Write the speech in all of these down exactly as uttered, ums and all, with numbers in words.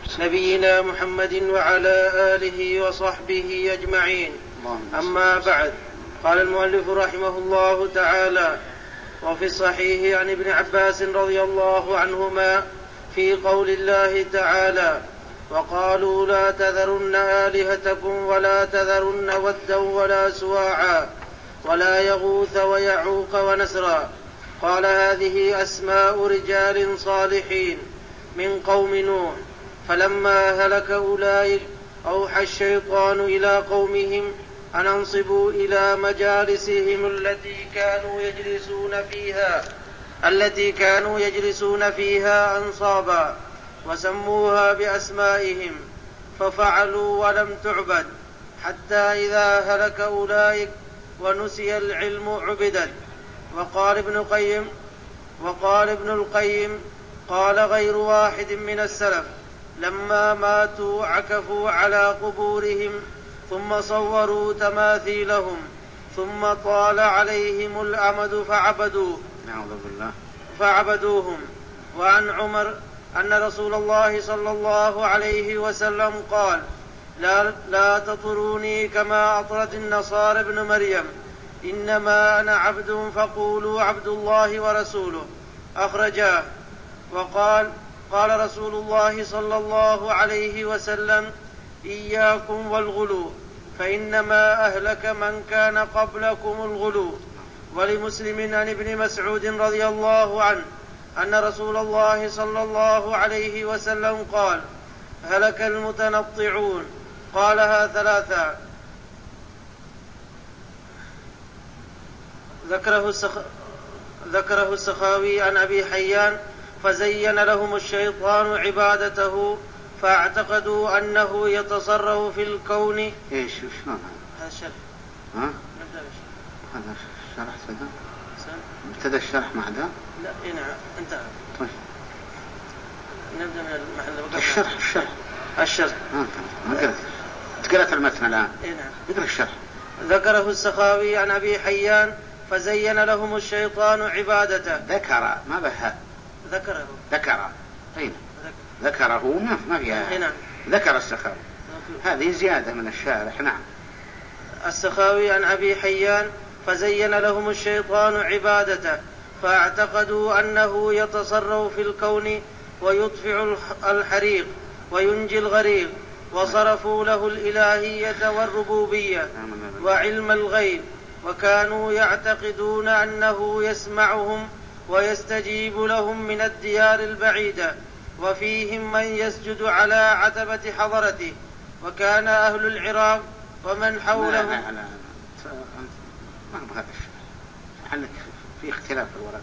نبينا محمد وعلى آله وصحبه أجمعين. أما بعد، قال المؤلف رحمه الله تعالى: وفي الصحيح عن ابن عباس رضي الله عنهما في قول الله تعالى: وقالوا لا تذرن آلهتكم ولا تذرن ودا ولا سواعا ولا يغوث ويعوق ونسرا. قال: هذه أسماء رجال صالحين من قوم نوح، فلما هلك أولئك أوحى الشيطان إلى قومهم أن انصبوا إلى مجالسهم التي كانوا يجلسون فيها التي كانوا يجلسون فيها أنصابا، وسموها بأسمائهم، ففعلوا ولم تعبد، حتى إذا هلك أولئك ونسي العلم عبدت. وقال ابن القيم وقال ابن القيم قال غير واحد من السلف: لما ماتوا عكفوا على قبورهم ثم صوروا تماثيلهم ثم طال عليهم الأمد فعبدوا فعبدوهم. وعن عمر أن رسول الله صلى الله عليه وسلم قال: لا, لا تطروني كما أطرت النصارى ابن مريم، إنما أنا عبد فقولوا عبد الله ورسوله. أخرجاه. وقال: قال رسول الله صلى الله عليه وسلم: إياكم والغلو، فإنما أهلك من كان قبلكم الغلو. ولمسلم عن ابن مسعود رضي الله عنه أن رسول الله صلى الله عليه وسلم قال: هلك المتنطعون. قالها ثلاثا. ذكره, السخ... ذكره السخاوي عن أبي حيان: فزين لهم الشيطان عبادته فاعتقدوا أنه يتصرف في الكون. ايش شلون هذا الشرح؟ ها؟ نبدأ بالشرح. هذا الشرح سنة؟ ابتدى الشرح مع ذا؟ لا إيه نعم انتهى. طيب نبدأ من المحل. الشرح الشرح الشرح ما ما قرأت تقرأت المتن الآن. إيه نعم. اقرأ الشرح. ذكره السخاوي عن أبي حيان: فزين لهم الشيطان عبادته. ذكر ما بها ذكره ذكر أين ذكره ما ما فيها. نعم. ذكر السخاوي، هذه زيادة من الشارح. نعم. السخاوي عن أبي حيان: فزين لهم الشيطان عبادته فاعتقدوا أنه يتصرف في الكون ويطفئ الحريق وينجي الغريق، وصرفوا له الإلهية والربوبية وعلم الغيب، وكانوا يعتقدون أنه يسمعهم ويستجيب لهم من الديار البعيدة، وفيهم من يسجد على عتبة حضرته. وكان أهل العراق ومن حولهم. لا لا لا ما بهذا الشيء، حلك في اختلاف في الورق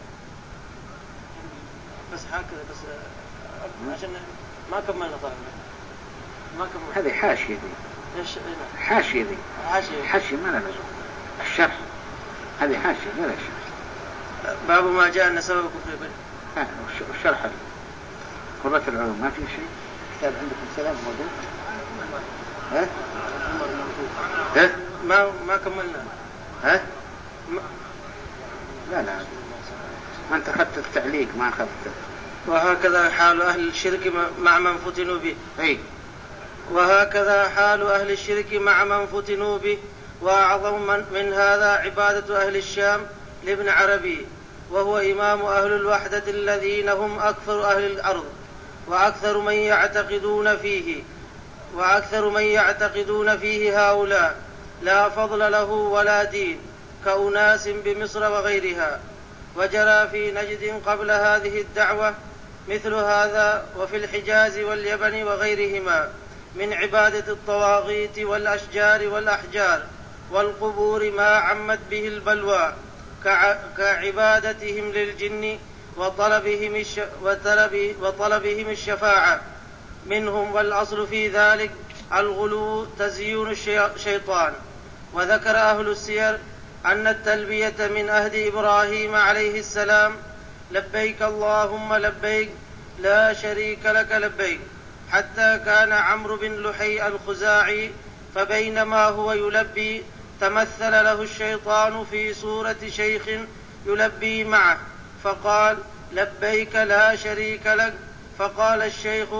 بس هكذا بس عشان ما كملنا. طبعا ما كملنا. هذه حاشية دي. ايش؟ حاشية دي. حاشية. حاشية ما لها لزوم. الشرح هذه حاشية ما لها شرح. باب ما جاء أن سبب كفر به. ها والشرح قرة العلوم ما في شيء. كتاب عندكم سلام موجود؟ ها؟ ها؟ ما ما كملنا. ها؟ ما... لا لا ما أنت أخذت التعليق ما أخذت. وهكذا حال أهل الشرك مع من فتنوا به. أي. وهكذا حال أهل الشرك مع من فتنوا به. وأعظم من, من هذا عبادة أهل الشام لابن عربي، وهو إمام أهل الوحدة الذين هم أكثر أهل الأرض، وأكثر من يعتقدون فيه وأكثر من يعتقدون فيه هؤلاء لا فضل له ولا دين، كأناس بمصر وغيرها. وجرى في نجد قبل هذه الدعوة مثل هذا، وفي الحجاز واليمن وغيرهما، من عبادة الطواغيت والأشجار والأحجار والقبور ما عمت به البلوى، كعبادتهم للجن وطلبهم, الش... وطلب... وطلبهم الشفاعة منهم. والأصل في ذلك الغلو تزيين الشيطان. وذكر أهل السير أن التلبية من أهد إبراهيم عليه السلام: لبيك اللهم لبيك لا شريك لك لبيك، حتى كان عمرو بن لحي الخزاعي فبينما هو يلبي تمثل له الشيطان في صورة شيخ يلبي معه، فقال: لبيك لا شريك لك. فقال الشيخ: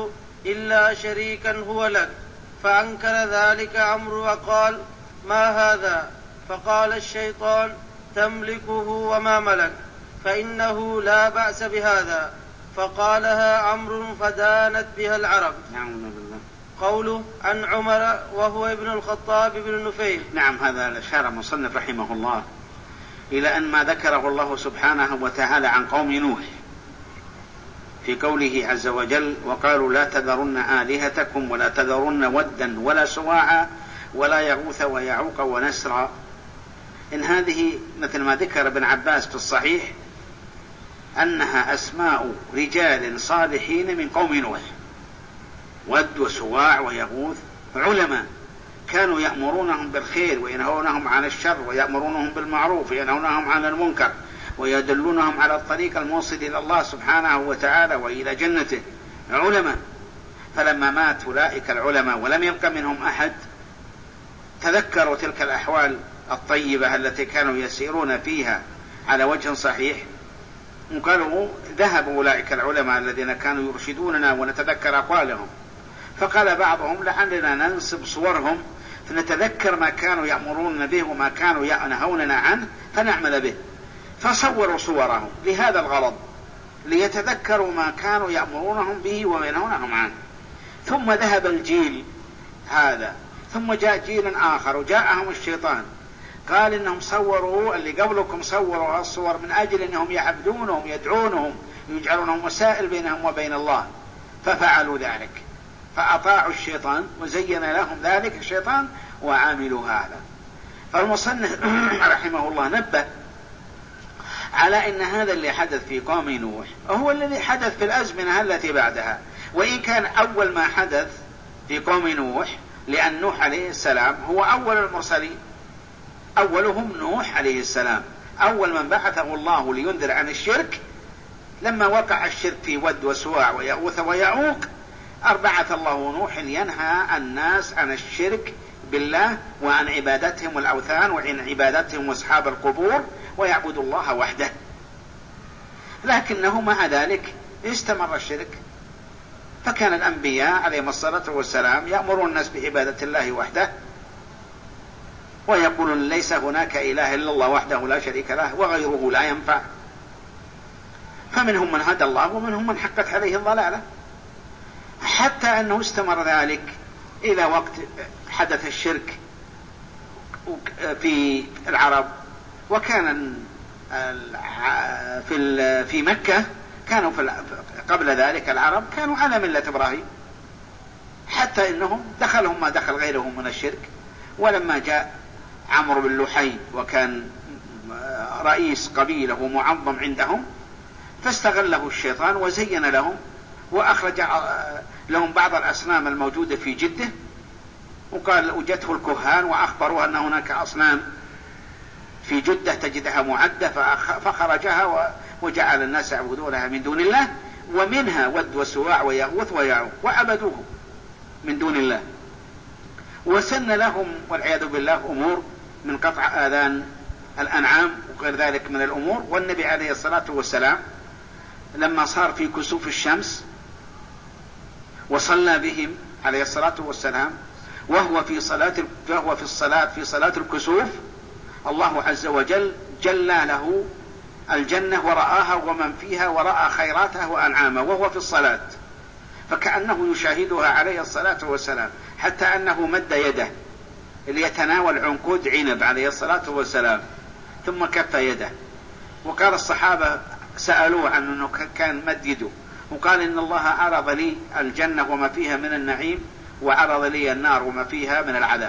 إلا شريكا هو لك. فأنكر ذلك عمرو وقال: ما هذا؟ فقال الشيطان: تملكه وما ملك، فإنه لا بأس بهذا. فقالها عمرو فدانت بها العرب. نعم بالله. قوله عن عمر وهو ابن الخطاب بن نفيل. نعم، هذا الأشار المصنف رحمه الله إلى أن ما ذكره الله سبحانه وتعالى عن قوم نوح في قوله عز وجل: وقالوا لا تذرن آلهتكم ولا تذرن ودا ولا سواعا ولا يغوث ويعوق ونسرا. إن هذه مثل ما ذكر ابن عباس في الصحيح أنها أسماء رجال صالحين من قوم نوح، ود وسواع ويغوث، علماء كانوا يأمرونهم بالخير وينهونهم عن الشر ويأمرونهم بالمعروف وينهونهم عن المنكر ويدلونهم على الطريق الموصل إلى الله سبحانه وتعالى وإلى جنته، علماء. فلما مات أولئك العلماء ولم يبق منهم أحد تذكروا تلك الأحوال الطيبة التي كانوا يسيرون فيها على وجه صحيح، وقالوا ذهب أولئك العلماء الذين كانوا يرشدوننا ونتذكر أقوالهم. فقال بعضهم: لعلنا ننسب صورهم فنتذكر ما كانوا يأمرون به وما كانوا ينهوننا عنه فنعمل به. فصوروا صورهم لهذا الغرض، ليتذكروا ما كانوا يأمرونهم به وينهونهم عنه. ثم ذهب الجيل هذا، ثم جاء جيل آخر وجاءهم الشيطان قال إنهم صوروا اللي قبلكم، صوروا الصور من أجل أنهم يعبدونهم يدعونهم يجعلونهم وسائل بينهم وبين الله، ففعلوا ذلك فأطاعوا الشيطان وزين لهم ذلك الشيطان وعاملوا هذا. فالمصنف رحمه الله نبه على أن هذا اللي حدث في قوم نوح هو الذي حدث في الأزمنة التي بعدها، وإن كان أول ما حدث في قوم نوح لأن نوح عليه السلام هو أول المرسلين، أولهم نوح عليه السلام، أول من بعثه الله لينذر عن الشرك. لما وقع الشرك في ود وسواع ويغوث ويعوق أربعث الله نوح ينهى الناس عن الشرك بالله وعن عبادتهم الأوثان وعن عبادتهم أصحاب القبور ويعبدوا الله وحده. لكنه مع ذلك استمر الشرك، فكان الأنبياء عليهم الصلاة والسلام يأمرون الناس بعبادة الله وحده ويقولون ليس هناك إله إلا الله وحده لا شريك له وغيره لا ينفع. فمنهم من هدى الله ومنهم من حقت عليه الضلالة، حتى أنه استمر ذلك إلى وقت حدث الشرك في العرب. وكان في في مكة كانوا في قبل ذلك العرب كانوا على ملة إبراهيم، حتى إنهم دخلهم ما دخل غيرهم من الشرك. ولما جاء عمرو بن لحي وكان رئيس قبيلة ومعظم عندهم فاستغله الشيطان وزين لهم وأخرج لهم بعض الأصنام الموجودة في جدة، وقال وجدته الكهان وأخبروا أن هناك أصنام في جدة تجدها معدة، فخرجها وجعل الناس يعبدونها من دون الله، ومنها ود وسواع ويغوث ويعوق وعبدوه من دون الله. وسن لهم والعياذ بالله أمور من قطع آذان الأنعام وغير ذلك من الأمور. والنبي عليه الصلاة والسلام لما صار في كسوف الشمس وصلى بهم عليه الصلاة والسلام وهو في صلاة وهو في الصلاة في صلاة الكسوف، الله عز وجل جلى له الجنة ورآها ومن فيها ورأى خيراتها وأنعامها وهو في الصلاة، فكأنه يشاهدها عليه الصلاة والسلام، حتى أنه مد يده ليتناول عنقود عنب عليه الصلاة والسلام ثم كف يده. وقال الصحابة سألوه عن أنه كان مد يده، وقال إن الله عرض لي الجنة وما فيها من النعيم وعرض لي النار وما فيها من العذاب،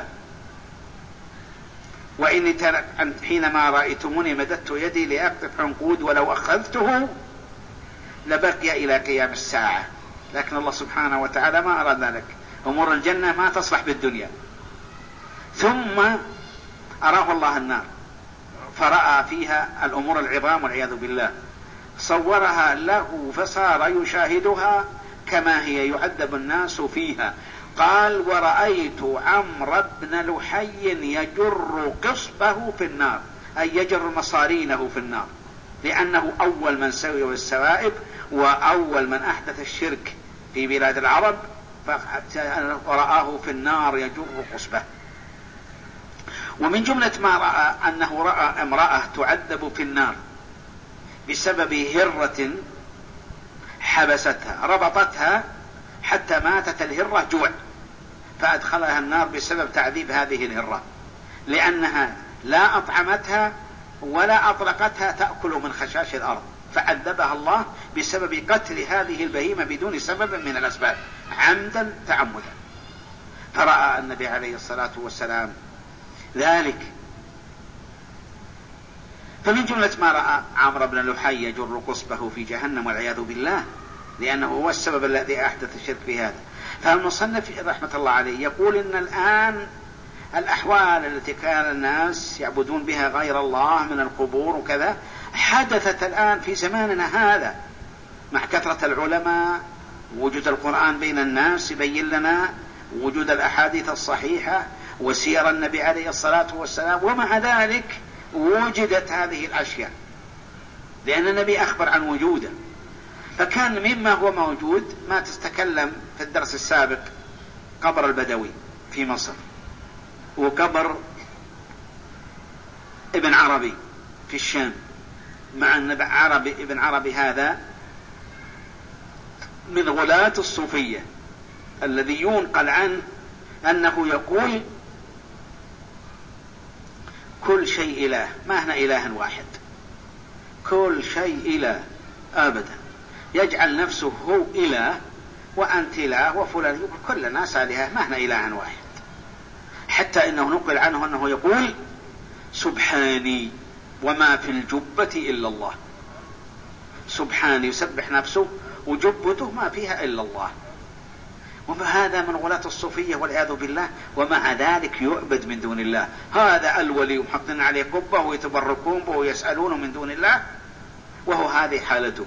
وإني حينما رأيتموني مددت يدي لأقطف عنقود ولو أخذته لبقي إلى قيام الساعة. لكن الله سبحانه وتعالى ما أراد ذلك، أمور الجنة ما تصلح بالدنيا. ثم أراه الله النار فرأى فيها الأمور العظام والعياذ بالله، صورها له فصار يشاهدها كما هي يعذب الناس فيها. قال ورأيت عمرو بن لحي يجر قصبه في النار، أي يجر مصارينه في النار، لأنه أول من سوي السوائب وأول من أحدث الشرك في بلاد العرب ورآه في النار يجر قصبه. ومن جملة ما رأى أنه رأى امرأة تعذب في النار بسبب هرة حبستها، ربطتها حتى ماتت الهرة جوع، فأدخلها النار بسبب تعذيب هذه الهرة، لأنها لا أطعمتها ولا أطلقتها تأكل من خشاش الأرض، فعذبها الله بسبب قتل هذه البهيمة بدون سبب من الأسباب عمدا تعمدا. فرأى النبي عليه الصلاة والسلام ذلك. فمن جملة ما رأى عمرو بن لحي يجر قصبه في جهنم والعياذ بالله، لأنه هو السبب الذي أحدث الشرك في هذا. فالمصنف رحمة الله عليه يقول إن الآن الأحوال التي كان الناس يعبدون بها غير الله من القبور وكذا حدثت الآن في زماننا هذا، مع كثرة العلماء، وجود القرآن بين الناس يبين لنا، وجود الأحاديث الصحيحة وسير النبي عليه الصلاة والسلام، ومع ذلك وجدت هذه الأشياء لأن النبي أخبر عن وجوده. فكان مما هو موجود ما تتكلم في الدرس السابق، قبر البدوي في مصر، وقبر ابن عربي في الشام، مع أن عربي ابن عربي هذا من غلاة الصوفية الذي ينقل عنه أنه يقول كل شيء إله، ما هنا إله واحد، كل شيء إله أبدا، يجعل نفسه هو إله وأنت إله وفلان، يقول كل الناس آلهة، ما هنا إله واحد. حتى إنه نقل عنه أنه يقول سبحاني وما في الجبة إلا الله، سبحاني يسبح نفسه وجبته ما فيها إلا الله. وهذا من غلاة الصوفية والعياذ بالله، ومع ذلك يعبد من دون الله. هذا الولي ومحطين عليه قبة ويتبركون به ويسألونه من دون الله، وهو هذه حالته.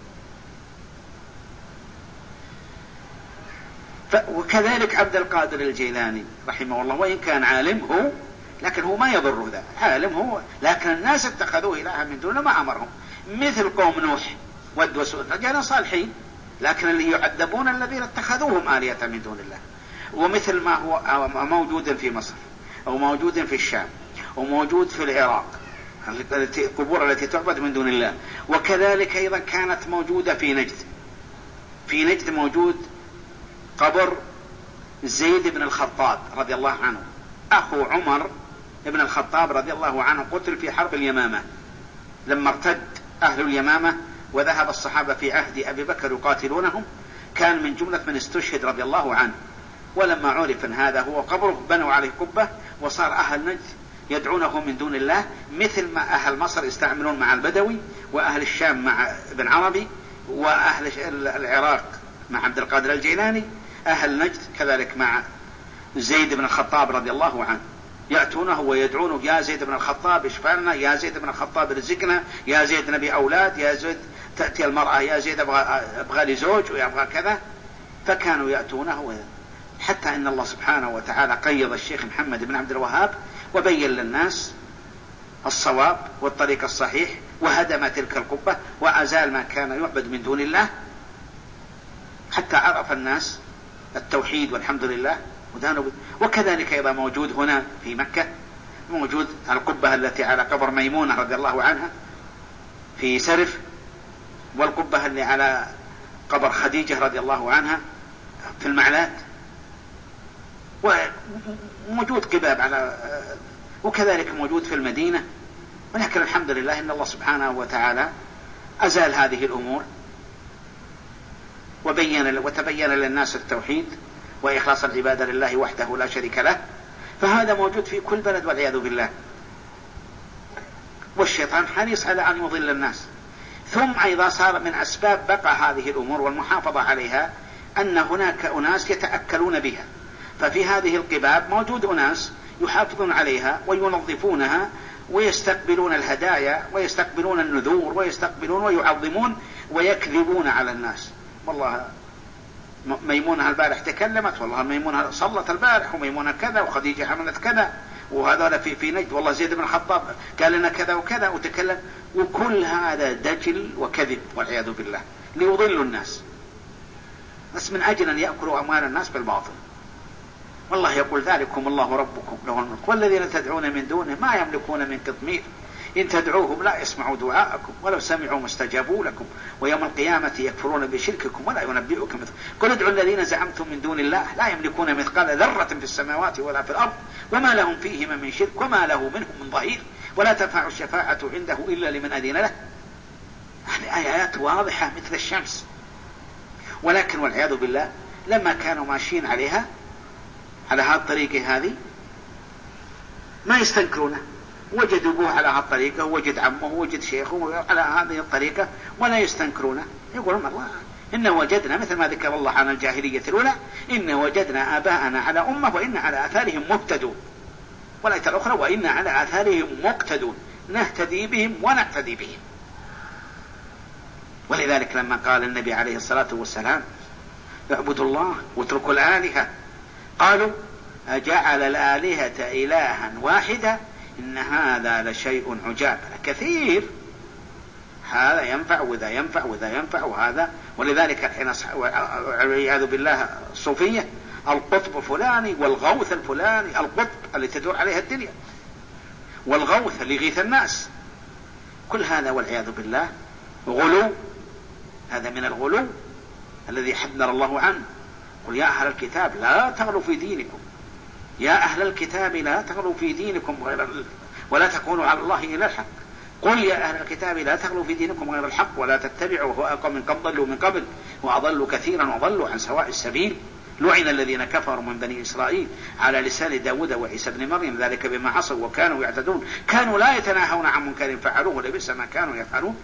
وكذلك عبد القادر الجيلاني رحمه الله، وإن كان عالم هو، لكن هو ما يضره ذا، عالم هو، لكن الناس اتخذوه إلها من دونه ما أمرهم، مثل قوم نوح ود وسود، رجال صالحين، لكن اللي يعذبون الذين اتخذوهم آلهة من دون الله. ومثل ما هو موجود في مصر أو موجود في الشام وموجود في العراق، القبور التي تعبد من دون الله. وكذلك أيضا كانت موجودة في نجد، في نجد موجود قبر زيد بن الخطاب رضي الله عنه، أخو عمر بن الخطاب رضي الله عنه، قتل في حرب اليمامة لما ارتد أهل اليمامة وذهب الصحابة في عهد أبي بكر يقاتلونهم، كان من جملة من استشهد رضي الله عنه. ولما عرف أن هذا هو قبره بنوا عليه قبة، وصار أهل نجد يدعونه من دون الله، مثل ما أهل مصر يستعملون مع البدوي، وأهل الشام مع ابن عربي، وأهل العراق مع عبد القادر الجيلاني، أهل نجد كذلك مع زيد بن الخطاب رضي الله عنه، يأتونه ويدعونه يا زيد بن الخطاب اشفع لنا، يا زيد بن الخطاب رزقنا، يا زيد نبي أولاد، يا زيد تأتي المرأة، يا زيد أبغى, أبغى لي زوج ويبغى كذا. فكانوا يأتونه، حتى إن الله سبحانه وتعالى قيض الشيخ محمد بن عبد الوهاب وبين للناس الصواب والطريق الصحيح، وهدم تلك القبة وأزال ما كان يعبد من دون الله، حتى عرف الناس التوحيد والحمد لله. وكذلك أيضا موجود هنا في مكة، موجود القبة التي على قبر ميمونة رضي الله عنها في سرف، والقبة اللي على قبر خديجة رضي الله عنها في المعلات، وموجود قباب على، وكذلك موجود في المدينة. ولكن الحمد لله إن الله سبحانه وتعالى أزال هذه الأمور وبين وتبين للناس التوحيد وإخلاص العبادة لله وحده لا شريك له. فهذا موجود في كل بلد والعياذ بالله، والشيطان حريص على أن يضل الناس. ثم أيضا صار من أسباب بقى هذه الأمور والمحافظة عليها أن هناك أناس يتأكلون بها. ففي هذه القباب موجود أناس يحافظون عليها وينظفونها ويستقبلون الهدايا ويستقبلون النذور ويستقبلون ويعظمون ويكذبون على الناس. والله ميمونة البارح تكلمت، والله ميمونة صلت البارح، وميمونة كذا، وخديجة حملت كذا، وهذا في في نجد، والله زيد بن الخطاب قال لنا كذا وكذا وتكلم. وكل هذا دجل وكذب والعياذ بالله ليضلوا الناس. بس من أجل أن يأكلوا أموال الناس بالباطل. والله يقول ذلكم الله ربكم له الملك والذين تدعون من دونه ما يملكون من قطمير إن تدعوهم لا يسمعوا دعاءكم ولو سمعوا ما استجابوا لكم ويوم القيامة يكفرون بشرككم ولا ينبئكم مثل قل ادعوا الذين زعمتم من دون الله لا يملكون مثقال ذرة في السماوات ولا في الأرض وما لهم فيهما من شرك وما له منهم من ظهير ولا تنفع الشفاعة عنده إلا لمن أذن له. هذه آيات واضحة مثل الشمس. ولكن والعياذ بالله لما كانوا ماشيين عليها على هذه الطريقة هذه ما يستنكرونه، وجد أبوه على هذه الطريقة ووجد عمه ووجد شيخه على هذه الطريقة ولا يستنكرونه، يقولون الله إن وجدنا مثل ما ذكر الله عن الجاهلية الأولى إن وجدنا آباءنا على أمة وإن على آثارهم مهتدون، والآية الأخرى وإن على آثارهم مقتدون نهتدي بهم ونقتدي بهم. ولذلك لما قال النبي عليه الصلاة والسلام اعبدوا الله واتركوا الآلهة قالوا أجعل الآلهة إلها واحدا إن هذا لشيء عجاب كثير، هذا ينفع وذا ينفع وذا ينفع وهذا. ولذلك الحين والعياذ بالله الصوفية القطب فلاني والغوث الفلاني، القطب اللي تدور عليها الدنيا والغوث اللي يغيث الناس، كل هذا والعياذ بالله غلو. هذا من الغلو الذي حذر الله عنه. قل يا أهل الكتاب لا تغلوا في دينكم، يا أهل الكتاب لا تغلوا في دينكم غير ولا تقولوا على الله إلا الحق. قل يا أهل الكتاب لا تغلوا في دينكم غير الحق ولا تتبعوا هواءكم من قد ضلوا من قبل وأضلوا كثيرا وضلوا عن سواء السبيل. لعن الذين كفروا من بني إسرائيل على لسان داود وعيسى بن مريم ذلك بما عصوا وكانوا يعتدون كانوا لا يتناهون عن منكر فعلوه لبئس ما كانوا يفعلون.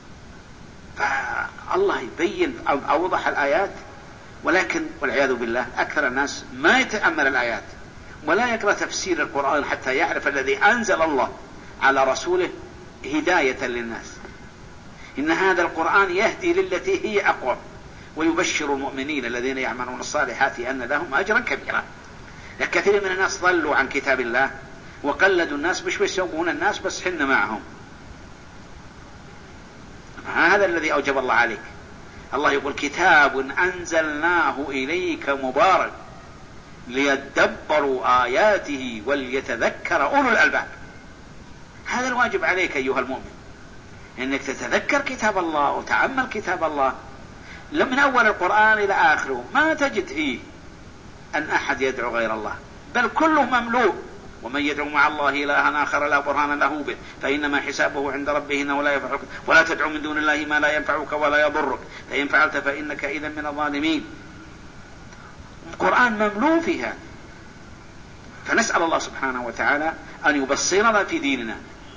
فالله يبين أو أوضح الآيات، ولكن والعياذ بالله أكثر الناس ما يتأمل الآيات ولا يقرأ تفسير القرآن حتى يعرف الذي أنزل الله على رسوله هداية للناس. إن هذا القرآن يهدي للتي هي أقوم ويبشر المؤمنين الذين يعملون الصالحات أن لهم أجرا كبيرا. كثير من الناس ضلوا عن كتاب الله وقلدوا الناس مش بيسوون الناس بس حن معهم. هذا الذي أوجب الله عليك. الله يقول كتاب أنزلناه إليك مبارك ليدبروا آياته وليتذكر أولو الألباب. هذا الواجب عليك أيها المؤمن، إنك تتذكر كتاب الله وتعمل كتاب الله من أول القرآن إلى آخره. ما تجد فيه أن أحد يدعو غير الله، بل كله مملوء. ومن يدعو مع الله إلها آخر لا برهان له به فإنما حسابه عند ربه إنه لا ينفعك ولا تدعو من دون الله ما لا ينفعك ولا يضرك فإن فعلت فإنك إذا من الظالمين. القرآن مملوء فيها. فنسأل الله سبحانه وتعالى أن يبصرنا في ديننا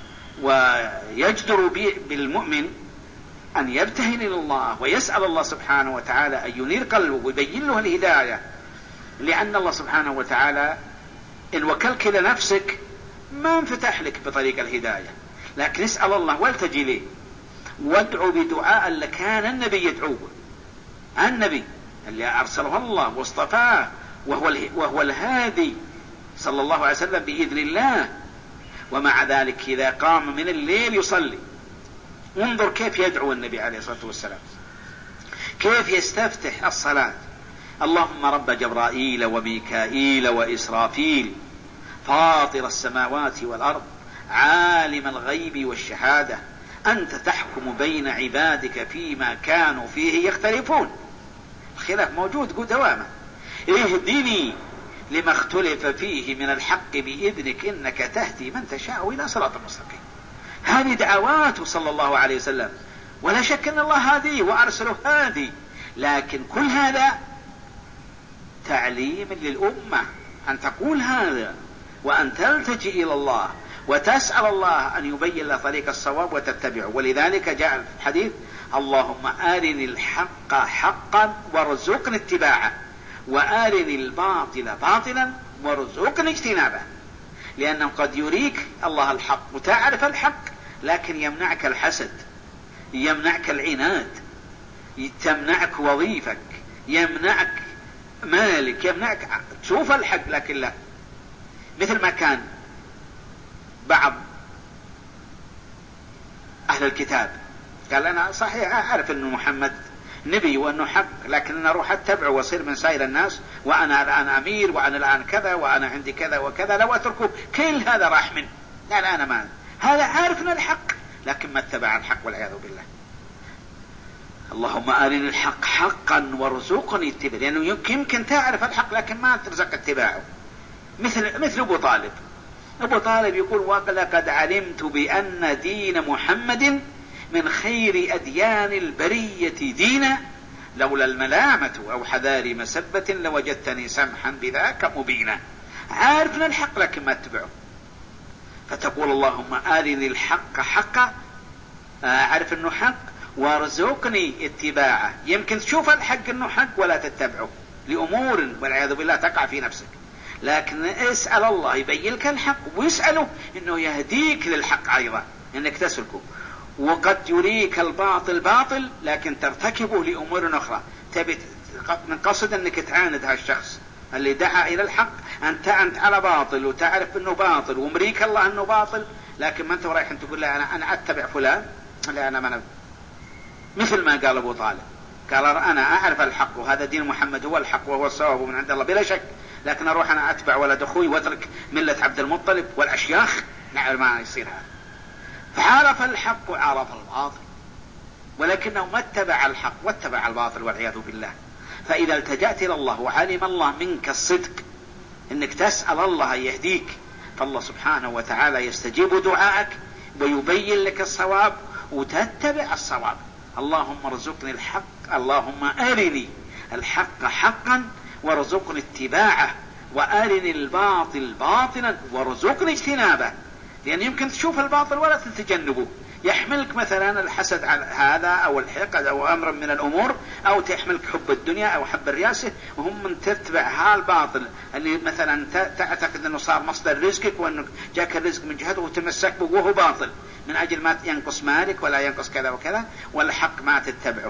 ويجدر بالمؤمن أن يبتهل إلى الله ويسأل الله سبحانه وتعالى أن ينير قلبه ويبين له الهداية، لأن الله سبحانه وتعالى إن وكلك لنفسك ما انفتح لك بطريق الهداية. لكن اسأل الله والتجي ليه وادعو بدعاء اللي كان النبي يدعوه، النبي اللي أرسله الله واصطفاه وهو, وهو الهادي صلى الله عليه وسلم بإذن الله. ومع ذلك إذا قام من الليل يصلي، انظر كيف يدعو النبي عليه الصلاة والسلام، كيف يستفتح الصلاة: اللهم رب جبرائيل وميكائيل وإسرافيل فاطر السماوات والأرض عالم الغيب والشهادة أنت تحكم بين عبادك فيما كانوا فيه يختلفون. الخلاف موجود دواما. اهدني لما اختلف فيه من الحق بإذنك إنك تهدي من تشاء إلى صراط مستقيم. هذه دعواته صلى الله عليه وسلم، ولا شك أن الله هادي وأرسله هادي، لكن كل هذا تعليم للأمة أن تقول هذا وأن تلتجئ إلى الله وتسأل الله أن يبين لها طريق الصواب وتتبعه. ولذلك جاء الحديث: اللهم أرني الحق حقا وارزقني اتباعه وأرني الباطل باطلا وارزقني اجتنابه. لأنه قد يريك الله الحق وتعرف الحق، لكن يمنعك الحسد، يمنعك العناد، تمنعك وظيفك، يمنعك مالك، يمنعك تشوف الحق لكن لا. مثل ما كان بعض أهل الكتاب قال: أنا صحيح أعرف أن محمد نبي وأنه حق، لكن أنا أروح أتبعه وأصير من سائر الناس وأنا الآن أمير وأنا الآن كذا وأنا عندي كذا وكذا، لو أتركه كل هذا راح من لا لا أنا ما هذا عارفنا الحق لكن ما اتبع الحق والعياذ بالله. اللهم أرني الحق حقا وارزقني اتباعه، لأنه يمكن, يمكن تعرف الحق لكن ما ترزق اتباعه. مثل مثل أبو طالب. أبو طالب يقول ولقد علمت بأن دين محمد من خير أديان البرية دينا لولا الملامة أو حذار مسبة لوجدتني سمحا بذاك مبينا. عارفنا الحق لكن ما اتبعه، فتقول اللهم أرني الحق حقا، أعرف أنه حق وارزقني اتباعه. يمكن تشوف الحق أنه حق ولا تتبعه لأمور والعياذ بالله تقع في نفسك، لكن اسأل الله يبين لك الحق، ويسأله أنه يهديك للحق أيضا أنك تسلكه. وقد يريك الباطل باطل لكن ترتكبه لأمور أخرى، تبي من قصد أنك تعاند هالشخص اللي دعا إلى الحق، أنت أنت على باطل وتعرف أنه باطل ومريك الله أنه باطل، لكن ما أنت رايح أن تقول لا أنا أنا أتبع فلان، لا أنا ما. مثل ما قال أبو طالب، قال أنا أعرف الحق وهذا دين محمد هو الحق وهو الصواب من عند الله بلا شك، لكن أروح أنا أتبع ولد أخوي وأترك ملة عبد المطلب والأشياخ، لا ما يصير هذا. فعرف الحق وعرف الباطل، ولكنه ما اتبع الحق واتبع الباطل والعياذ بالله. فإذا التجأت إلى الله وعلم الله منك الصدق إنك تسأل الله يهديك، فالله سبحانه وتعالى يستجيب دعائك ويبين لك الصواب وتتبع الصواب. اللهم ارزقني الحق، اللهم أرني الحق حقا وارزقني اتباعه، وأرني الباطل باطلا وارزقني اجتنابه. لأن يمكن تشوف الباطل ولا تتجنبه، يحملك مثلا الحسد على هذا أو الحقد أو أمر من الأمور، أو تحملك حب الدنيا أو حب الرياسة، وهم من تتبع هالباطل اللي مثلا تعتقد أنه صار مصدر رزقك وأنه جاك الرزق من جهته وتمسك به وهو باطل من أجل ما ينقص مالك ولا ينقص كذا وكذا، والحق ما تتبعه.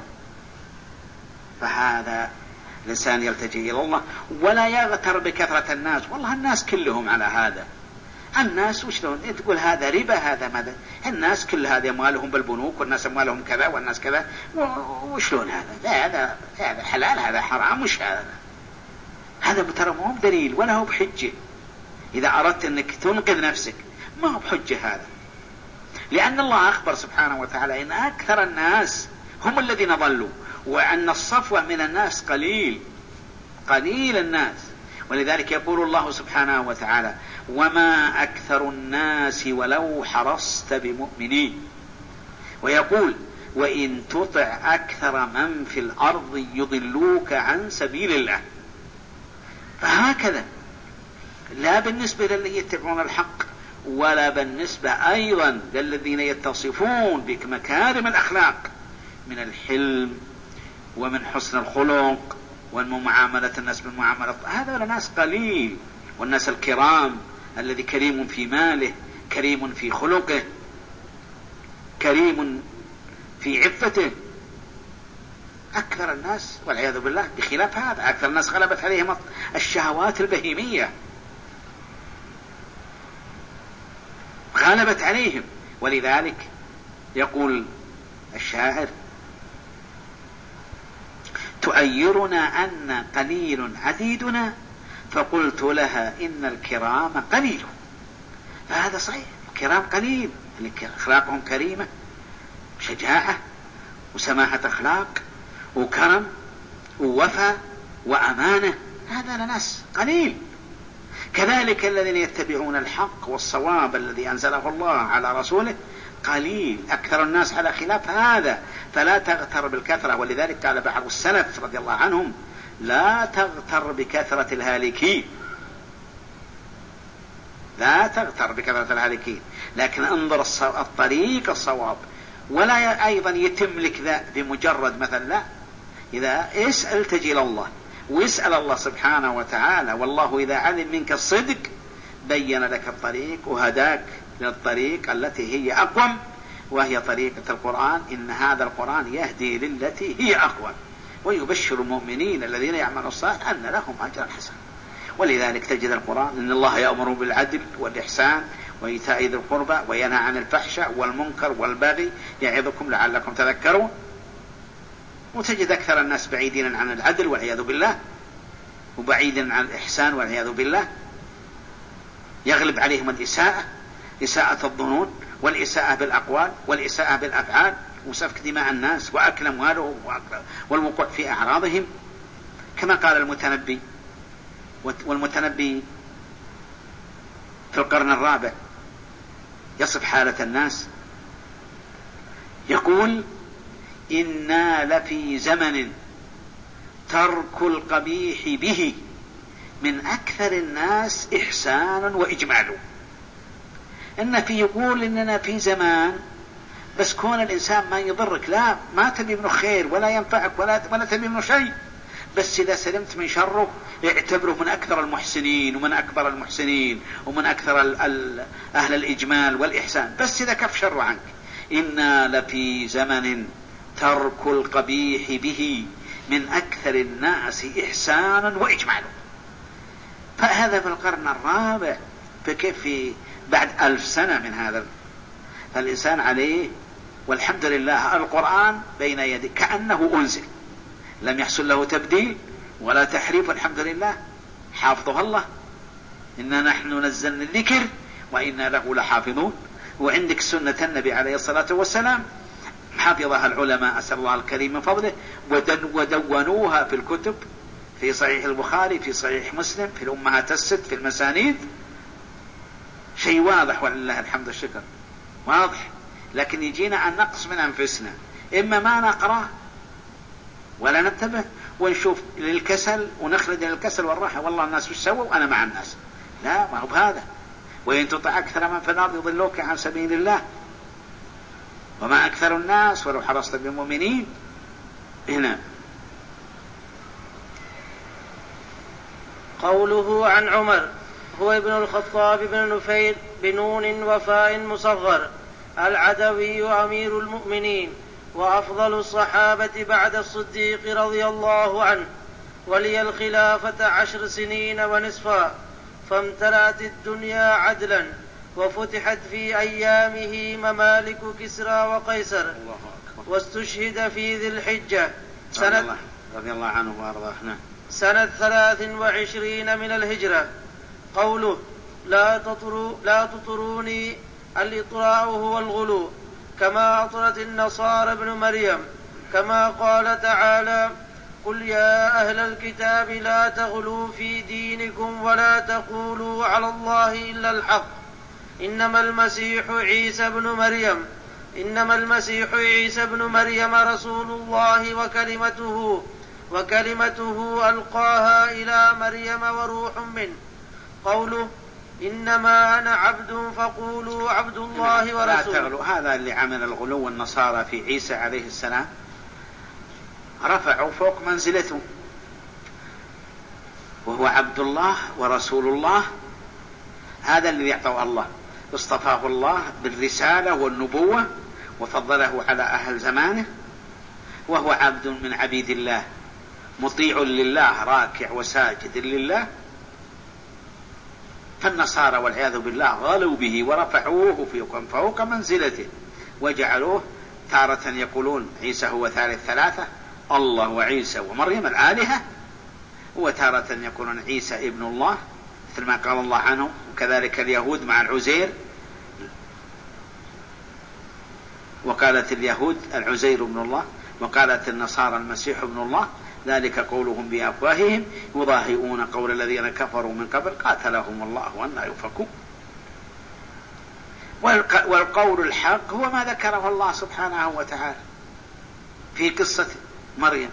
فهذا الإنسان يلتجئ إلى الله ولا يغتر بكثرة الناس. والله الناس كلهم على هذا، الناس وشلون تقول هذا ربا هذا ماذا، الناس كل هذا أموالهم بالبنوك والناس أموالهم كذا والناس كذا، وشلون هذا؟ لا هذا هذا حلال هذا حرام، مش هذا هذا ترى ما هو بدليل ولا هو بحجة. إذا أردت أنك تنقذ نفسك ما هو بحجة هذا، لأن الله أخبر سبحانه وتعالى إن أكثر الناس هم الذين ضلوا، وأن الصفوة من الناس قليل قليل الناس. ولذلك يقول الله سبحانه وتعالى وما أكثر الناس ولو حرصت بمؤمنين، ويقول وإن تطع أكثر من في الأرض يضلوك عن سبيل الله. فهكذا لا بالنسبة للذين يتبعون الحق ولا بالنسبة أيضا للذين يتصفون بمكارم الأخلاق من الحلم ومن حسن الخلق ومن معاملة الناس بالمعاملة، هذا الناس قليل. والناس الكرام الذي كريم في ماله، كريم في خلقه، كريم في عفته، أكثر الناس والعياذ بالله بخلاف هذا. أكثر الناس غلبت عليهم الشهوات البهيمية، غلبت عليهم. ولذلك يقول الشاعر تؤيرنا أن قليل عديدنا فقلت لها إن الكرام قليل. فهذا صحيح، الكرام قليل، أخلاقهم كريمة، شجاعة وسماحة أخلاق وكرم ووفاء وأمانة، هذا لناس قليل. كذلك الذين يتبعون الحق والصواب الذي أنزله الله على رسوله قليل، أكثر الناس على خلاف هذا. فلا تغتر بالكثرة. ولذلك قال بعض السلف رضي الله عنهم لا تغتر بكثرة الهالكين، لا تغتر بكثرة الهالكين، لكن انظر الطريق الصواب. ولا أيضا يتم لك ذا بمجرد مثلا، لا، إذا اسأل تجي إلى الله ويسأل الله سبحانه وتعالى، والله إذا علم منك الصدق بين لك الطريق وهداك للطريق التي هي أقوم، وهي طريقة القرآن. إن هذا القرآن يهدي للتي هي أقوم ويبشر المؤمنين الذين يعملون الصالحات أن لهم أجرا حسنا. ولذلك تجد القرآن إن الله يأمر بالعدل والإحسان وإيتاء ذي القربى وينهى عن الفحشاء والمنكر والبغي يعظكم لعلكم تذكرون. وتجد أكثر الناس بعيدين عن العدل والعياذ بالله، وبعيدا عن الإحسان والعياذ بالله. يغلب عليهم الإساءة، إساءة الظنون والإساءة بالأقوال والإساءة بالأفعال وسفك دماء الناس وأكل أموالهم والوقوع في أعراضهم، كما قال المتنبي. والمتنبي في القرن الرابع يصف حالة الناس يقول: إنا لفي زمن ترك القبيح به من أكثر الناس إحسانا وإجمالا. إن في يقول إننا في زمان بس كون الإنسان ما يضرك، لا ما تبي منه خير ولا ينفعك ولا, ولا تبي منه شيء، بس إذا سلمت من شره اعتبره من أكثر المحسنين ومن أكبر المحسنين ومن أكثر ال ال أهل الإجمال والإحسان، بس إذا كف شره عنك. إنا لفي زمن ترك القبيح به من أكثر الناس إحسانا وإجمالا. فهذا في القرن الرابع، فكيف في بعد ألف سنة من هذا؟ فالإنسان عليه، والحمد لله القرآن بين يديه كأنه أنزل، لم يحصل له تبديل ولا تحريف، والحمد لله حافظه الله. إنا نحن نزلنا الذكر وإنا له لحافظون. وعندك سنة النبي عليه الصلاة والسلام حفظها العلماء، أسأل الله الكريم من فضله، ودونوها في الكتب، في صحيح البخاري، في صحيح مسلم، في الأمهات الست، في المسانيد. شيء واضح ولله الحمد والشكر، واضح. لكن يجينا النقص من أنفسنا، إما ما نقرأ ولا ننتبه ونشوف للكسل ونخلد للكسل والراحة، والله الناس وش سووا وأنا مع الناس. لا، ما هو بهذا. وإن تطع أكثر من في الأرض يضلوك عن سبيل الله وما أكثر الناس ولو حرصت بالمؤمنين. هنا قوله عن عمر هو ابن الخطاب بن نفيل بنون وفاء مصغر العدوي أمير المؤمنين وأفضل الصحابة بعد الصديق رضي الله عنه، ولي الخلافة عشر سنين ونصفا، فامتلأت الدنيا عدلا، وفتحت في أيامه ممالك كسرى وقيصر، واستشهد في ذي الحجة سنة رضي الله عنه وأرضاه سنة ثلاث وعشرين من الهجرة. قوله لا تطروا لا تطروني، الإطراء هو الغلو، كما أطرت النصارى ابن مريم، كما قال تعالى: قل يا أهل الكتاب لا تغلوا في دينكم ولا تقولوا على الله إلا الحق، إنما المسيح عيسى بن مريم إنما المسيح عيسى بن مريم رسول الله وكلمته وكلمته ألقاها إلى مريم وروح منه. قوله إنما أنا عبد فقولوا عبد الله ورسوله. هذا اللي عمل الغلو النصارى في عيسى عليه السلام، رفعوا فوق منزلته، وهو عبد الله ورسول الله. هذا اللي يعطوا الله، اصطفاه الله بالرسالة والنبوة وفضله على أهل زمانه، وهو عبد من عبيد الله مطيع لله راكع وساجد لله. فالنصارى والعياذ بالله غالوا به ورفعوه فوق منزلته، وجعلوه تارة يقولون عيسى هو ثالث ثلاثة، الله وعيسى ومريم الآلهة، وتارة يقولون عيسى ابن الله مثل ما قال الله عنه. وكذلك اليهود مع العزير، وقالت اليهود العزير ابن الله، وقالت النصارى المسيح ابن الله، ذلك قولهم بأفواههم يضاهئون قول الذين كفروا من قبل قاتلهم الله وأنى يؤفكون. والقول الحق هو ما ذكره الله سبحانه وتعالى في قصة مريم: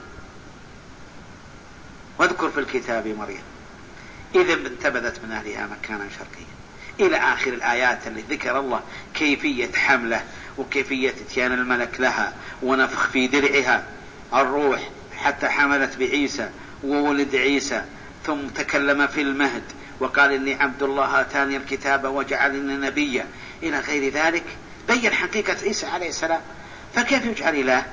واذكر في الكتاب مريم إذا انتبذت من أهلها مكانا شرقيا، إلى آخر الآيات اللي ذكر الله كيفية حمله وكيفية اتيان الملك لها ونفخ في درعها الروح حتى حملت بعيسى وولد عيسى، ثم تكلم في المهد وقال إني عبد الله آتاني الكتاب وجعلني نبيا، إلى غير ذلك. بين حقيقة عيسى عليه السلام، فكيف يجعل إله؟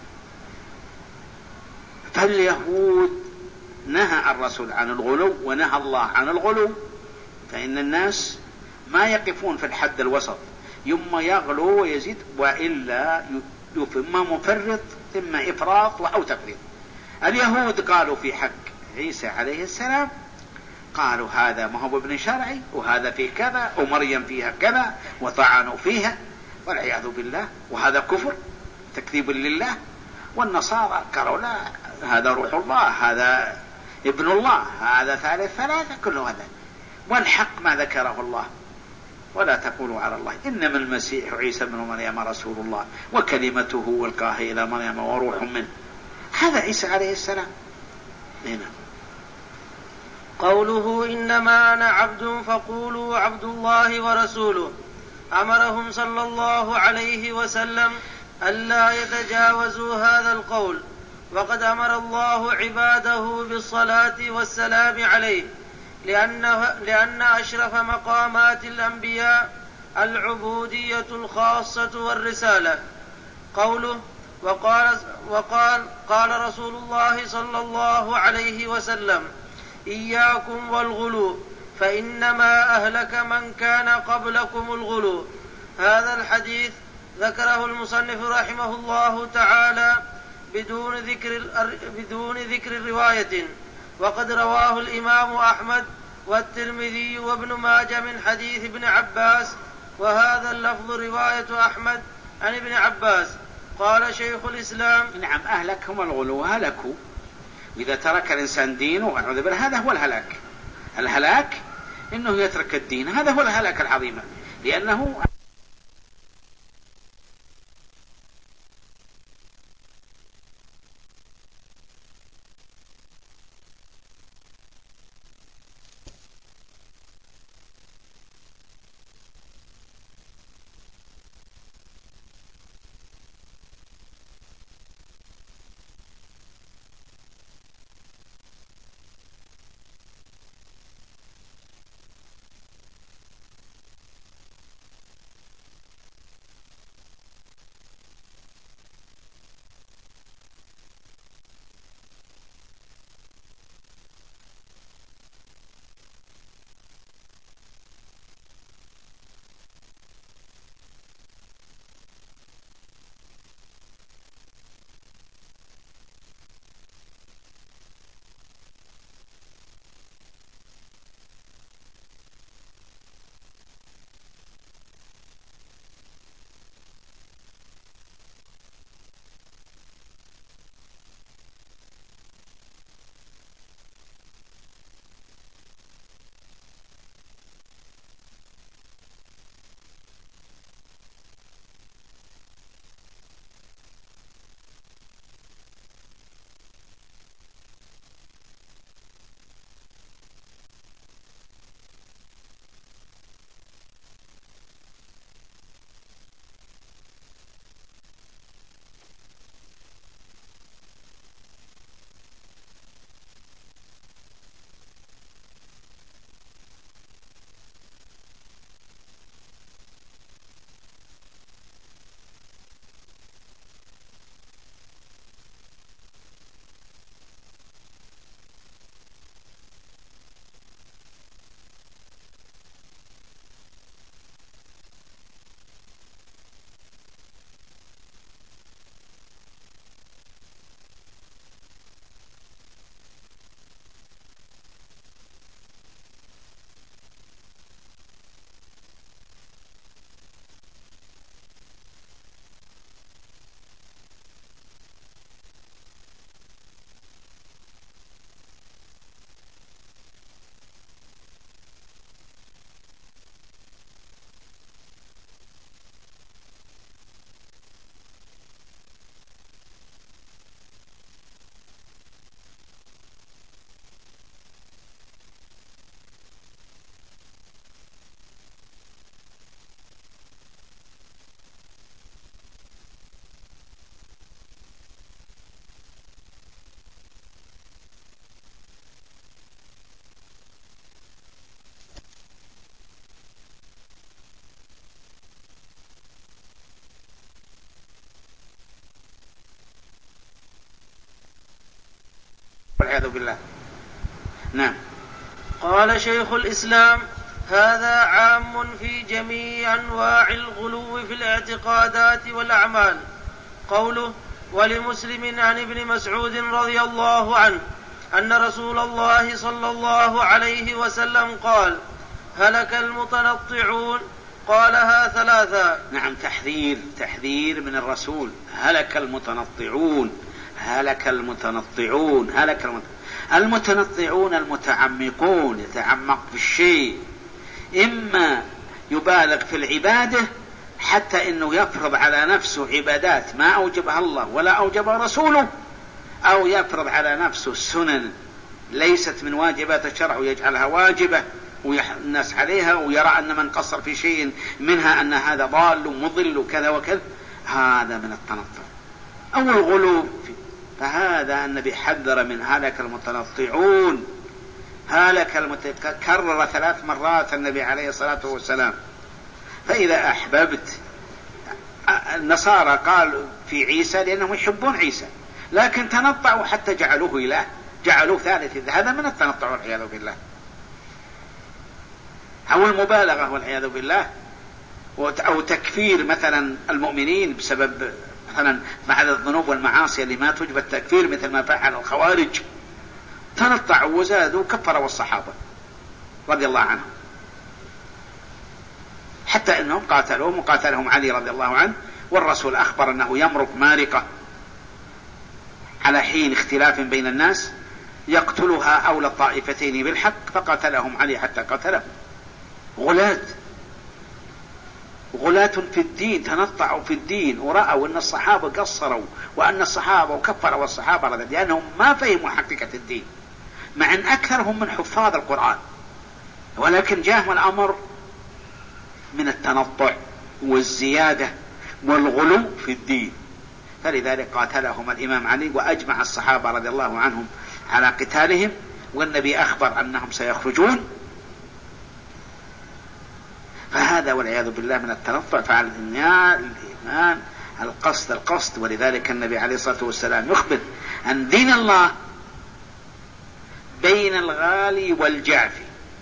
فاليهود نهى الرسول عن الغلو ونهى الله عن الغلو، فإن الناس ما يقفون في الحد الوسط، يما يغلو ويزيد وإلا يفهم مفرط إما إفراط أو تفريط. اليهود قالوا في حق عيسى عليه السلام، قالوا هذا ما هو ابن شرعي، وهذا فيه كذا، ومريم فيها كذا، وطعنوا فيها والعياذ بالله، وهذا كفر تكذيب لله. والنصارى قالوا لا، هذا روح الله، هذا ابن الله، هذا ثالث ثلاثة، كل هذا. والحق ما ذكره الله، ولا تقولوا على الله إنما المسيح عيسى بن مريم رسول الله وكلمته والقاها إلى مريم وروح منه. هذا عيسى عليه السلام. هنا قوله إنما أنا عبد فقولوا عبد الله ورسوله، أمرهم صلى الله عليه وسلم ألا يتجاوزوا هذا القول، وقد أمر الله عباده بالصلاة والسلام عليه، لأنه لأن أشرف مقامات الأنبياء العبودية الخاصة والرسالة. قوله وقال, وقال قال رسول الله صلى الله عليه وسلم إياكم والغلو فإنما أهلك من كان قبلكم الغلو. هذا الحديث ذكره المصنف رحمه الله تعالى بدون ذكر, بدون ذكر رواية، وقد رواه الإمام أحمد والترمذي وابن ماجه من حديث ابن عباس، وهذا اللفظ رواية أحمد عن ابن عباس. قال شيخ الإسلام نعم، أهلك هم الغلو، هلكوا. إذا ترك الإنسان دينه والعياذ بالله هذا هو الهلاك. الهلاك إنه يترك الدين، هذا هو الهلاك العظيم، لأنه والعياذ بالله. نعم. قال شيخ الإسلام هذا عام في جميع أنواع الغلو في الاعتقادات والأعمال. قوله ولمسلم عن ابن مسعود رضي الله عنه أن رسول الله صلى الله عليه وسلم قال: هلك المتنطعون، قالها ثلاثا. نعم، تحذير تحذير من الرسول. هلك المتنطعون، هلك المتنطعون، هلك المتنطعون. المتنطعون المتعمقون، يتعمق في الشيء، إما يبالغ في العبادة حتى إنه يفرض على نفسه عبادات ما أوجبها الله ولا أوجبها رسوله، أو يفرض على نفسه سنن ليست من واجبات الشرع ويجعلها واجبة والناس عليها، ويرى أن من قصر في شيء منها أن هذا ضال ومضل وكذا وكذا. هذا من التنطع أو الغلو. فهذا النبي حذر من هلك المتنطعون. هلك المتنطعون كرر ثلاث مرات النبي عليه الصلاة والسلام. فإذا أحببت، النصارى قالوا في عيسى لأنهم يحبون عيسى، لكن تنطعوا حتى جعلوه إله، جعلوه ثالث. هذا من التنطع والعياذ بالله، أو المبالغة والعياذ بالله، أو تكفير مثلا المؤمنين بسبب مثلا بعد الذنوب والمعاصي اللي ما توجب التكفير، مثل ما فعل الخوارج، تنطعوا وزادوا كفروا الصحابة رضي الله عنهم، حتى أنهم قاتلوهم وقاتلهم علي رضي الله عنه، والرسول أخبر أنه يمرق مارقة على حين اختلاف بين الناس يقتلها أولى الطائفتين بالحق، فقاتلهم علي حتى قتلهم. غلاة غلاة في الدين، تنطعوا في الدين ورأوا أن الصحابة قصروا وأن الصحابة وكفروا الصحابة لأنهم ما فهموا حقيقة الدين، مع أن أكثرهم من حفاظ القرآن، ولكن جاءهم الأمر من التنطع والزيادة والغلو في الدين، فلذلك قاتلهم الإمام علي وأجمع الصحابة رضي الله عنهم على قتالهم، والنبي أخبر أنهم سيخرجون. فهذا والعياذ بالله من التنطع. فعلى الإيمان القصد القصد. ولذلك النبي عليه الصلاة والسلام يخبر أن دين الله بين الغالي والجافي،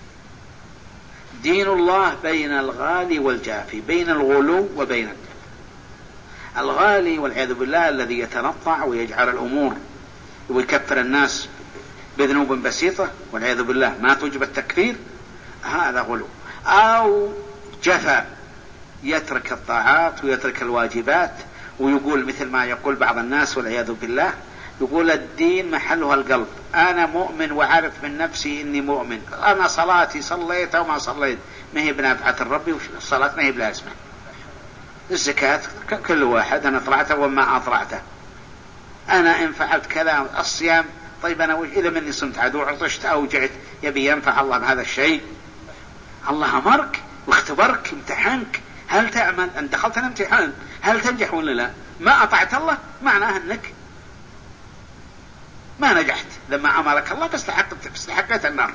دين الله بين الغالي والجافي، بين الغلو وبين الجافي. الغالي والعياذ بالله الذي يتنطع ويجعل الأمور ويكفر الناس بذنوب بسيطة والعياذ بالله ما توجب التكفير، هذا غلو. أو جفا، يترك الطاعات ويترك الواجبات ويقول مثل ما يقول بعض الناس والعياذ بالله، يقول الدين محله القلب، أنا مؤمن وعارف من نفسي إني مؤمن، أنا صلاتي صليت أو ما صليت ما هي بنافعة الرب، والصلاة ما هي بلا اسمه. الزكاة كل واحد أنا طلعته وما أطلعته، أنا إن فعلت كذا. الصيام طيب أنا إذا مني صمت عدو عطشت أو جعت، يبي ينفع الله بهذا الشيء؟ الله أمرك واختبرك امتحانك، هل تعمل؟ أن دخلت الامتحان هل تنجح ولا لا؟ ما أطعت الله معناه أنك ما نجحت، لما أمرك الله فاستحقت النار.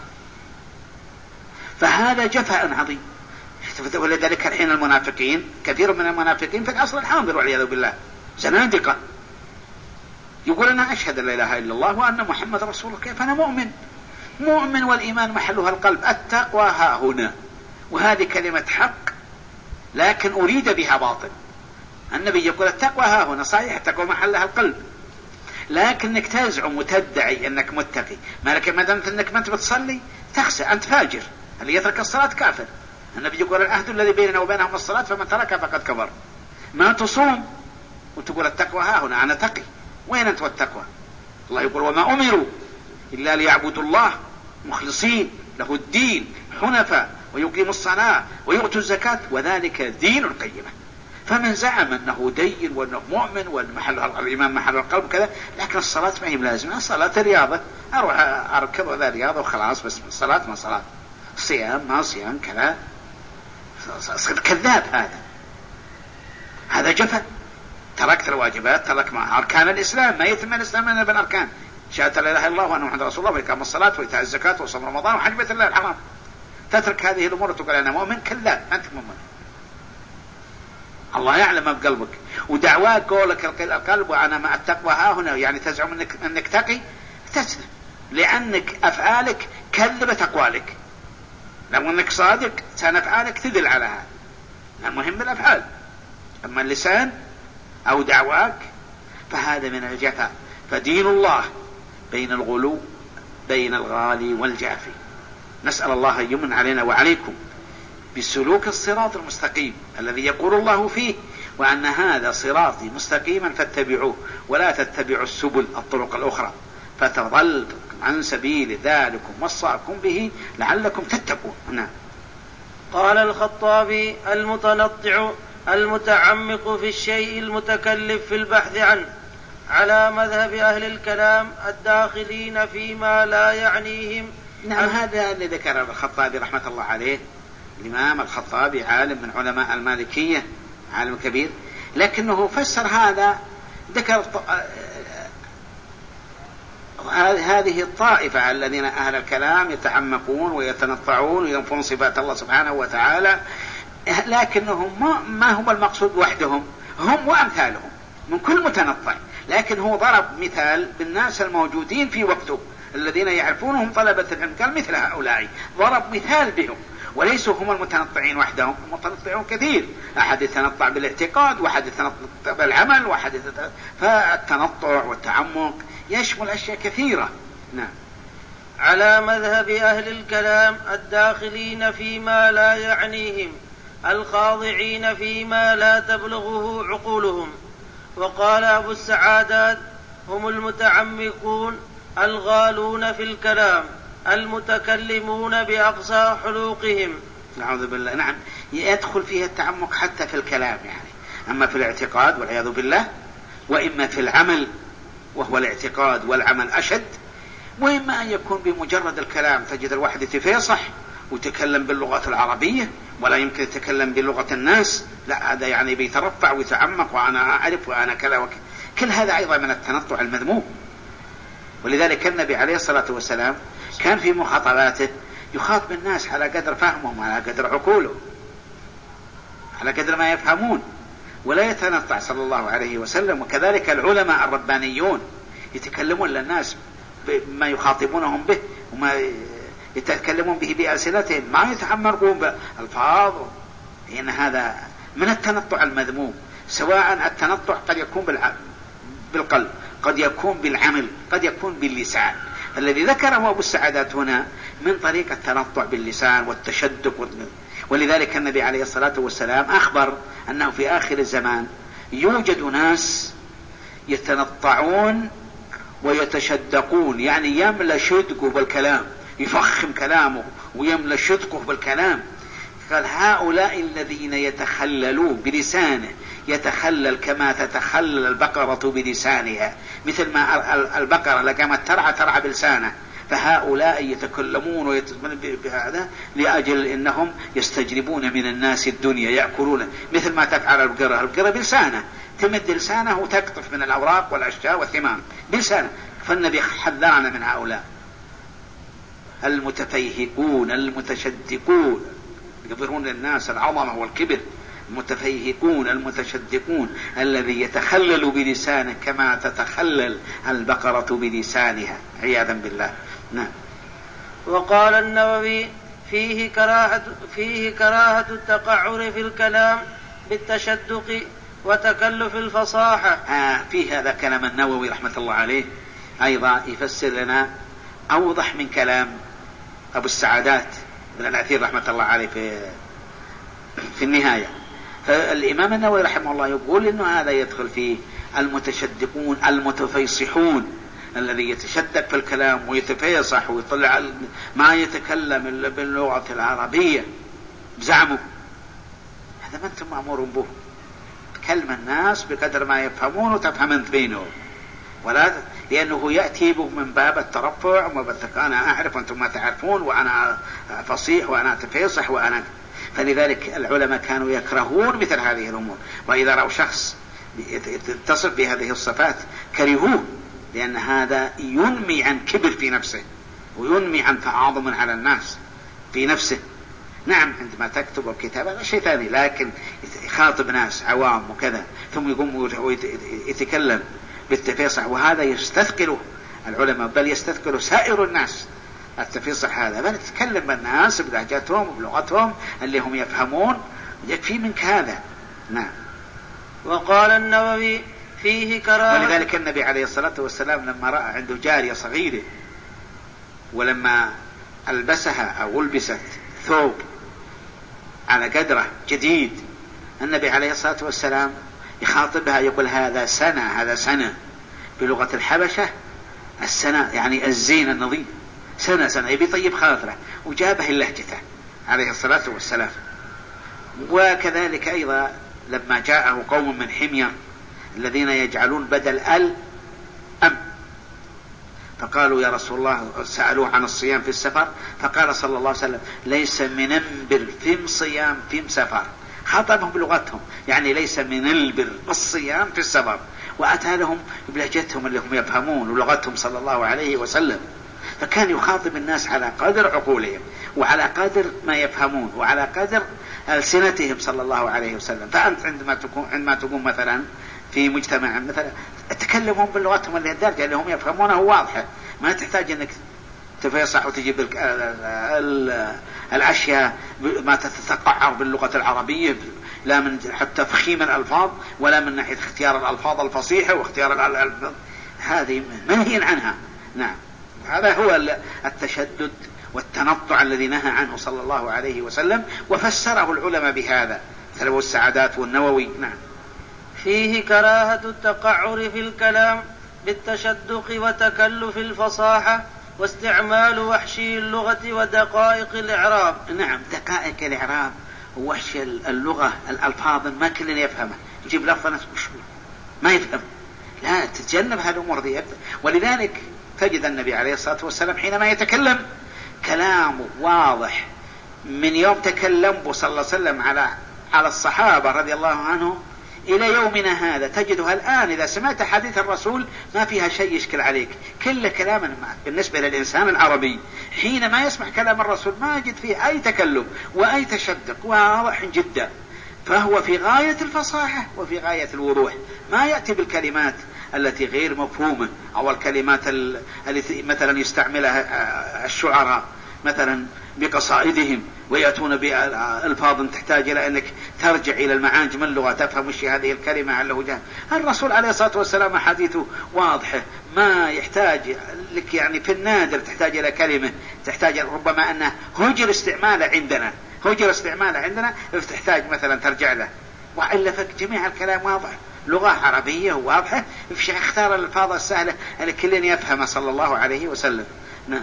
فهذا جفاء عظيم. ولذلك الحين المنافقين، كثير من المنافقين في الأصل الحاضر والعياذ بالله زنادقة، يقول أنا أشهد أن لا إله إلا الله وأن محمد رسول الله، كيف أنا مؤمن؟ مؤمن والإيمان محلها القلب، التقوى ها هنا، وهذه كلمة حق لكن أريد بها باطل. النبي يقول التقوى ها هنا، صحيح التقوى محلها القلب، لكنك تزعم وتدعي أنك متقي، ما لك ما دامت أنك ما أنت بتصلي تخسى، أنت فاجر، اللي يترك الصلاة كافر. النبي يقول العهد الذي بيننا وبينهم الصلاة فمن تركها فقد كفر. ما تصوم وتقول التقوى ها هنا، أنا تقي، وين أنت والتقوى؟ الله يقول وما أمروا إلا ليعبدوا الله مخلصين له الدين حنفاء ويقيموا الصلاة ويؤتوا الزكاة وذلك دين القيمة. فمن زعم أنه دين وأنه مؤمن وأن محل الإيمان محل القلب كذا، لكن الصلاة ما هي لازمة، الصلاة رياضة، أروح أركض وذا رياضة وخلاص، بس الصلاة ما صلاة، صيام ما صيام كذا، صرت كذاب. هذا هذا جفا، تركت الواجبات، ترك مع أركان الإسلام، ما يتم الإسلام إلا بالأركان، شهادة لا إله إلا الله وأن محمد رسول الله وإقام الصلاة وإيتاء الزكاة وصوم رمضان وحج بيت الله الحرام. تترك هذه الأمور وتقول أنا مؤمن، كذاب، أنت مؤمن، الله يعلم ما بقلبك. ودعواك قولك القلب وأنا مع التقوى ها هنا، يعني تزعم أنك, أنك تقي، تسلم، لأنك أفعالك كذبت أقوالك. لو أنك صادق كان أفعالك تدل على هذا. المهم بالأفعال، أما اللسان أو دعواك فهذا من الجفاء. فدين الله بين الغلو بين الغالي والجافي. نسأل الله أن يمن علينا وعليكم بسلوك الصراط المستقيم الذي يقول الله فيه: وأن هذا صراطي مستقيما فاتبعوه ولا تتبعوا السبل الطرق الأخرى فتضل عن سبيل ذلكم وصاكم به لعلكم تتقون. نعم. قال الخطابي: المتنطع المتعمق في الشيء المتكلف في البحث عنه، على مذهب أهل الكلام الداخلين فيما لا يعنيهم. نعم، هذا اللي ذكر الخطابي رحمة الله عليه. الإمام الخطابي عالم من علماء المالكية، عالم كبير، لكنه فسر هذا، ذكر هذه الطائفة الذين أهل الكلام يتعمقون ويتنطعون وينفون صفات الله سبحانه وتعالى، لكنهم ما هم المقصود وحدهم، هم وأمثالهم من كل متنطع. لكن هو ضرب مثال بالناس الموجودين في وقته الذين يعرفونهم طلبة العلم، قال مثل هؤلاء، ضرب مثال بهم، وليسوا هم المتنطعين وحدهم، المتنطعون كثير، أحد يتنطع بالاعتقاد وأحد يتنطع بالعمل وأحد يتنطع. فالتنطع والتعمق يشمل أشياء كثيرة. نعم. على مذهب أهل الكلام الداخلين فيما لا يعنيهم الخاضعين فيما لا تبلغه عقولهم. وقال أبو السعادات: هم المتعمقون الغالون في الكلام المتكلمون بأقصى حلوقهم. نعوذ بالله. نعم، يدخل فيها التعمق حتى في الكلام، يعني أما في الاعتقاد والعياذ بالله، وإما في العمل وهو الاعتقاد والعمل أشد، وإما أن يكون بمجرد الكلام. تجد الواحد يتفيصح ويتكلم باللغة العربية ولا يمكن يتكلم بلغة الناس، لا، هذا يعني بيترفع ويتعمق وأنا أعرف وأنا كذا وكذا. كل هذا أيضا من التنطع المذموم. ولذلك النبي عليه الصلاة والسلام كان في مخاطباته يخاطب الناس على قدر فهمهم، على قدر عقولهم، على قدر ما يفهمون، ولا يتنطع صلى الله عليه وسلم. وكذلك العلماء الربانيون يتكلمون للناس بما يخاطبونهم به وما يتكلمون به بألسنتهم، ما يتعمقون بألفاظ، لأن هذا من التنطع المذموم. سواء التنطع قد يكون بالقلب، قد يكون بالعمل، قد يكون باللسان. الذي ذكره أبو السعادات هنا من طريق التنطع باللسان والتشدق. ولذلك النبي عليه الصلاة والسلام أخبر أنه في آخر الزمان يوجد ناس يتنطعون ويتشدقون، يعني يملى شدقه بالكلام، يفخم كلامه ويملى شدقه بالكلام. قال: هؤلاء الذين يتخللون بلسانه، يتخلل كما تتخلل البقرة بلسانها، مثل ما البقرة لقامت ترعى ترعى بلسانه، فهؤلاء يتكلمون ويتكلمون بهذا لأجل إنهم يستجلبون من الناس الدنيا، يأكلون مثل ما تفعل البقرة. البقرة بلسانه تمد لسانه وتقطف من الأوراق والأشجار والثمار بلسانه. فالنبي حذرنا من هؤلاء المتفيهقون المتشدقون، يظهرون للناس العظمة والكبر. المتفيهقون المتشدقون الذي يتخلل بلسانه كما تتخلل البقرة بلسانها، عياذا بالله. نعم. وقال النووي: فيه كراهة, فيه كراهة التقعر في الكلام بالتشدق وتكلف الفصاحة. آه فيه هذا كلام النووي رحمة الله عليه أيضا يفسر لنا أوضح من كلام أبو السعادات بن الأثير رحمة الله عليه في في النهاية. فالإمام النووي رحمه الله يقول إنه هذا يدخل فيه المتشدقون المتفيصحون، الذي يتشدق في الكلام ويتفيصح ويطلع ما يتكلم إلا باللغة العربية بزعمه. هذا ما أنتم مأمورون به. تكلم الناس بقدر ما يفهمون وتفهم انت بينهم، ولا لأنه يأتي به من باب الترفع ومن باب أنا أعرف وأنتم ما تعرفون، وأنا فصيح وأنا أتفيصح وأنا. فلذلك العلماء كانوا يكرهون مثل هذه الأمور، وإذا رأوا شخص يتصف بهذه الصفات كرهوه، لأن هذا ينمي عن كبر في نفسه وينمي عن تعاظم على الناس في نفسه. نعم، عندما تكتب الكتاب هذا شيء ثاني، لكن يخاطب ناس عوام وكذا ثم يقوم ويتكلم بالتفيصح، وهذا يستثقله العلماء، بل يستثقله سائر الناس التفيصح هذا، بل تتكلم بالناس بلهجتهم وبلغتهم اللي هم يفهمون، يكفي منك هذا. نعم. وقال النووي: فيه كراهة. ولذلك النبي عليه الصلاة والسلام لما رأى عنده جارية صغيرة ولما ألبسها أو ألبست ثوب على قدره جديد، النبي عليه الصلاة والسلام يخاطبها يقول هذا سنة، هذا سنة بلغة الحبشة، السنة يعني الزين النظيف، سنة سنة يبي طيب خاطره، وجابه اللهجته عليه الصلاة والسلام. وكذلك أيضا لما جاءه قوم من حمير الذين يجعلون بدل ال أم، فقالوا يا رسول الله، سألوه عن الصيام في السفر، فقال صلى الله عليه وسلم ليس من البر فيم صيام فيم سفر، خاطبهم بلغتهم، يعني ليس من البر الصيام في السفر، وأتى لهم بلهجتهم اللي هم يفهمون ولغتهم صلى الله عليه وسلم. فكان يخاطب الناس على قدر عقولهم وعلى قدر ما يفهمون وعلى قدر ألسنتهم صلى الله عليه وسلم. فأنت عندما تكون عندما تكون مثلا في مجتمع مثلا تكلمهم بلغتهم اللي الدرجة اللي هم يفهمونها واضحة، ما تحتاج انك تفيصح وتجيب الأشياء ما تتقعر باللغة العربية، لا من حتى تفخيم الألفاظ ولا من ناحية اختيار الألفاظ الفصيحة واختيار الألفاظ هذه منهي عنها. نعم، هذا هو التشدد والتنطع الذي نهى عنه صلى الله عليه وسلم، وفسره العلماء بهذا مثل السعدات والنووي. نعم. فيه كراهة التقعر في الكلام بالتشدق وتكلف الفصاحة واستعمال وحشي اللغة ودقائق الإعراب. نعم، دقائق الإعراب ووحشي اللغة، الألفاظ ما كل يفهمها، يجيب لفظ ما يفهم، لا تتجنب هالأمور دي. ولذلك تجد النبي عليه الصلاة والسلام حينما يتكلم كلامه واضح، من يوم تكلم صلى الله عليه وسلم على على الصحابة رضي الله عنهم إلى يومنا هذا، تجدها الآن إذا سمعت حديث الرسول ما فيها شيء يشكل عليك، كل كلام بالنسبة للإنسان العربي حينما يسمع كلام الرسول ما يجد فيه أي تكلم وأي تشدق، واضح جدا، فهو في غاية الفصاحة وفي غاية الوضوح، ما يأتي بالكلمات التي غير مفهومة أو الكلمات التي مثلا يستعملها الشعراء مثلا بقصائدهم ويأتون بألفاظ تحتاج إلى أنك ترجع إلى المعاجم اللغة تفهم وش هذه الكلمة على وجهها. الرسول عليه الصلاة والسلام حديثه واضحة، ما يحتاج لك يعني في النادر تحتاج إلى كلمة تحتاج ربما أنه هجر استعماله عندنا هجر استعماله عندنا تحتاج مثلا ترجع له، وإلا فجميع الكلام واضح، لغة عربية واضحة، اختار الألفاظ السهلة اللي كلنا يفهمها صلى الله عليه وسلم. نعم.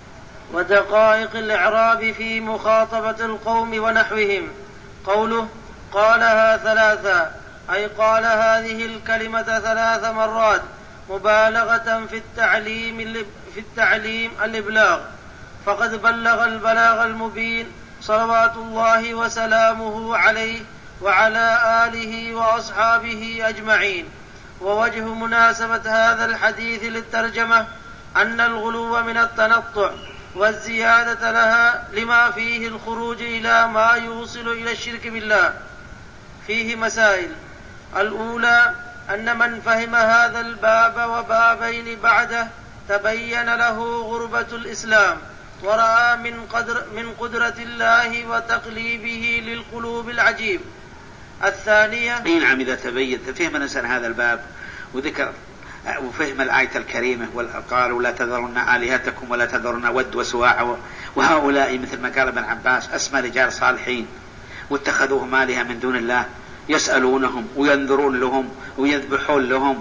ودقائق الإعراب في مخاطبة القوم ونحوهم. قوله قالها ثلاثا أي قال هذه الكلمة ثلاث مرات مبالغة في التعليم في التعليم الإبلاغ، فقد بلغ البلاغ المبين صلوات الله وسلامه عليه وعلى آله وأصحابه أجمعين. ووجه مناسبة هذا الحديث للترجمة أن الغلو من التنطع والزيادة لها لما فيه الخروج إلى ما يوصل إلى الشرك بالله. فيه مسائل: الأولى أن من فهم هذا الباب وبابين بعده تبين له غربة الإسلام ورأى من, قدر من قدرة الله وتقليبه للقلوب العجيب. الثانية أي نعم، إذا تبين فهم الإنسان هذا الباب وذكر وفهم الآية الكريمة وقالوا لا تذرن آلهتكم ولا تذرن ود وسواع، وهؤلاء مثل ما قال ابن عباس أسمى رجال صالحين واتخذوهم آلهة من دون الله، يسألونهم وينذرون لهم ويذبحون لهم،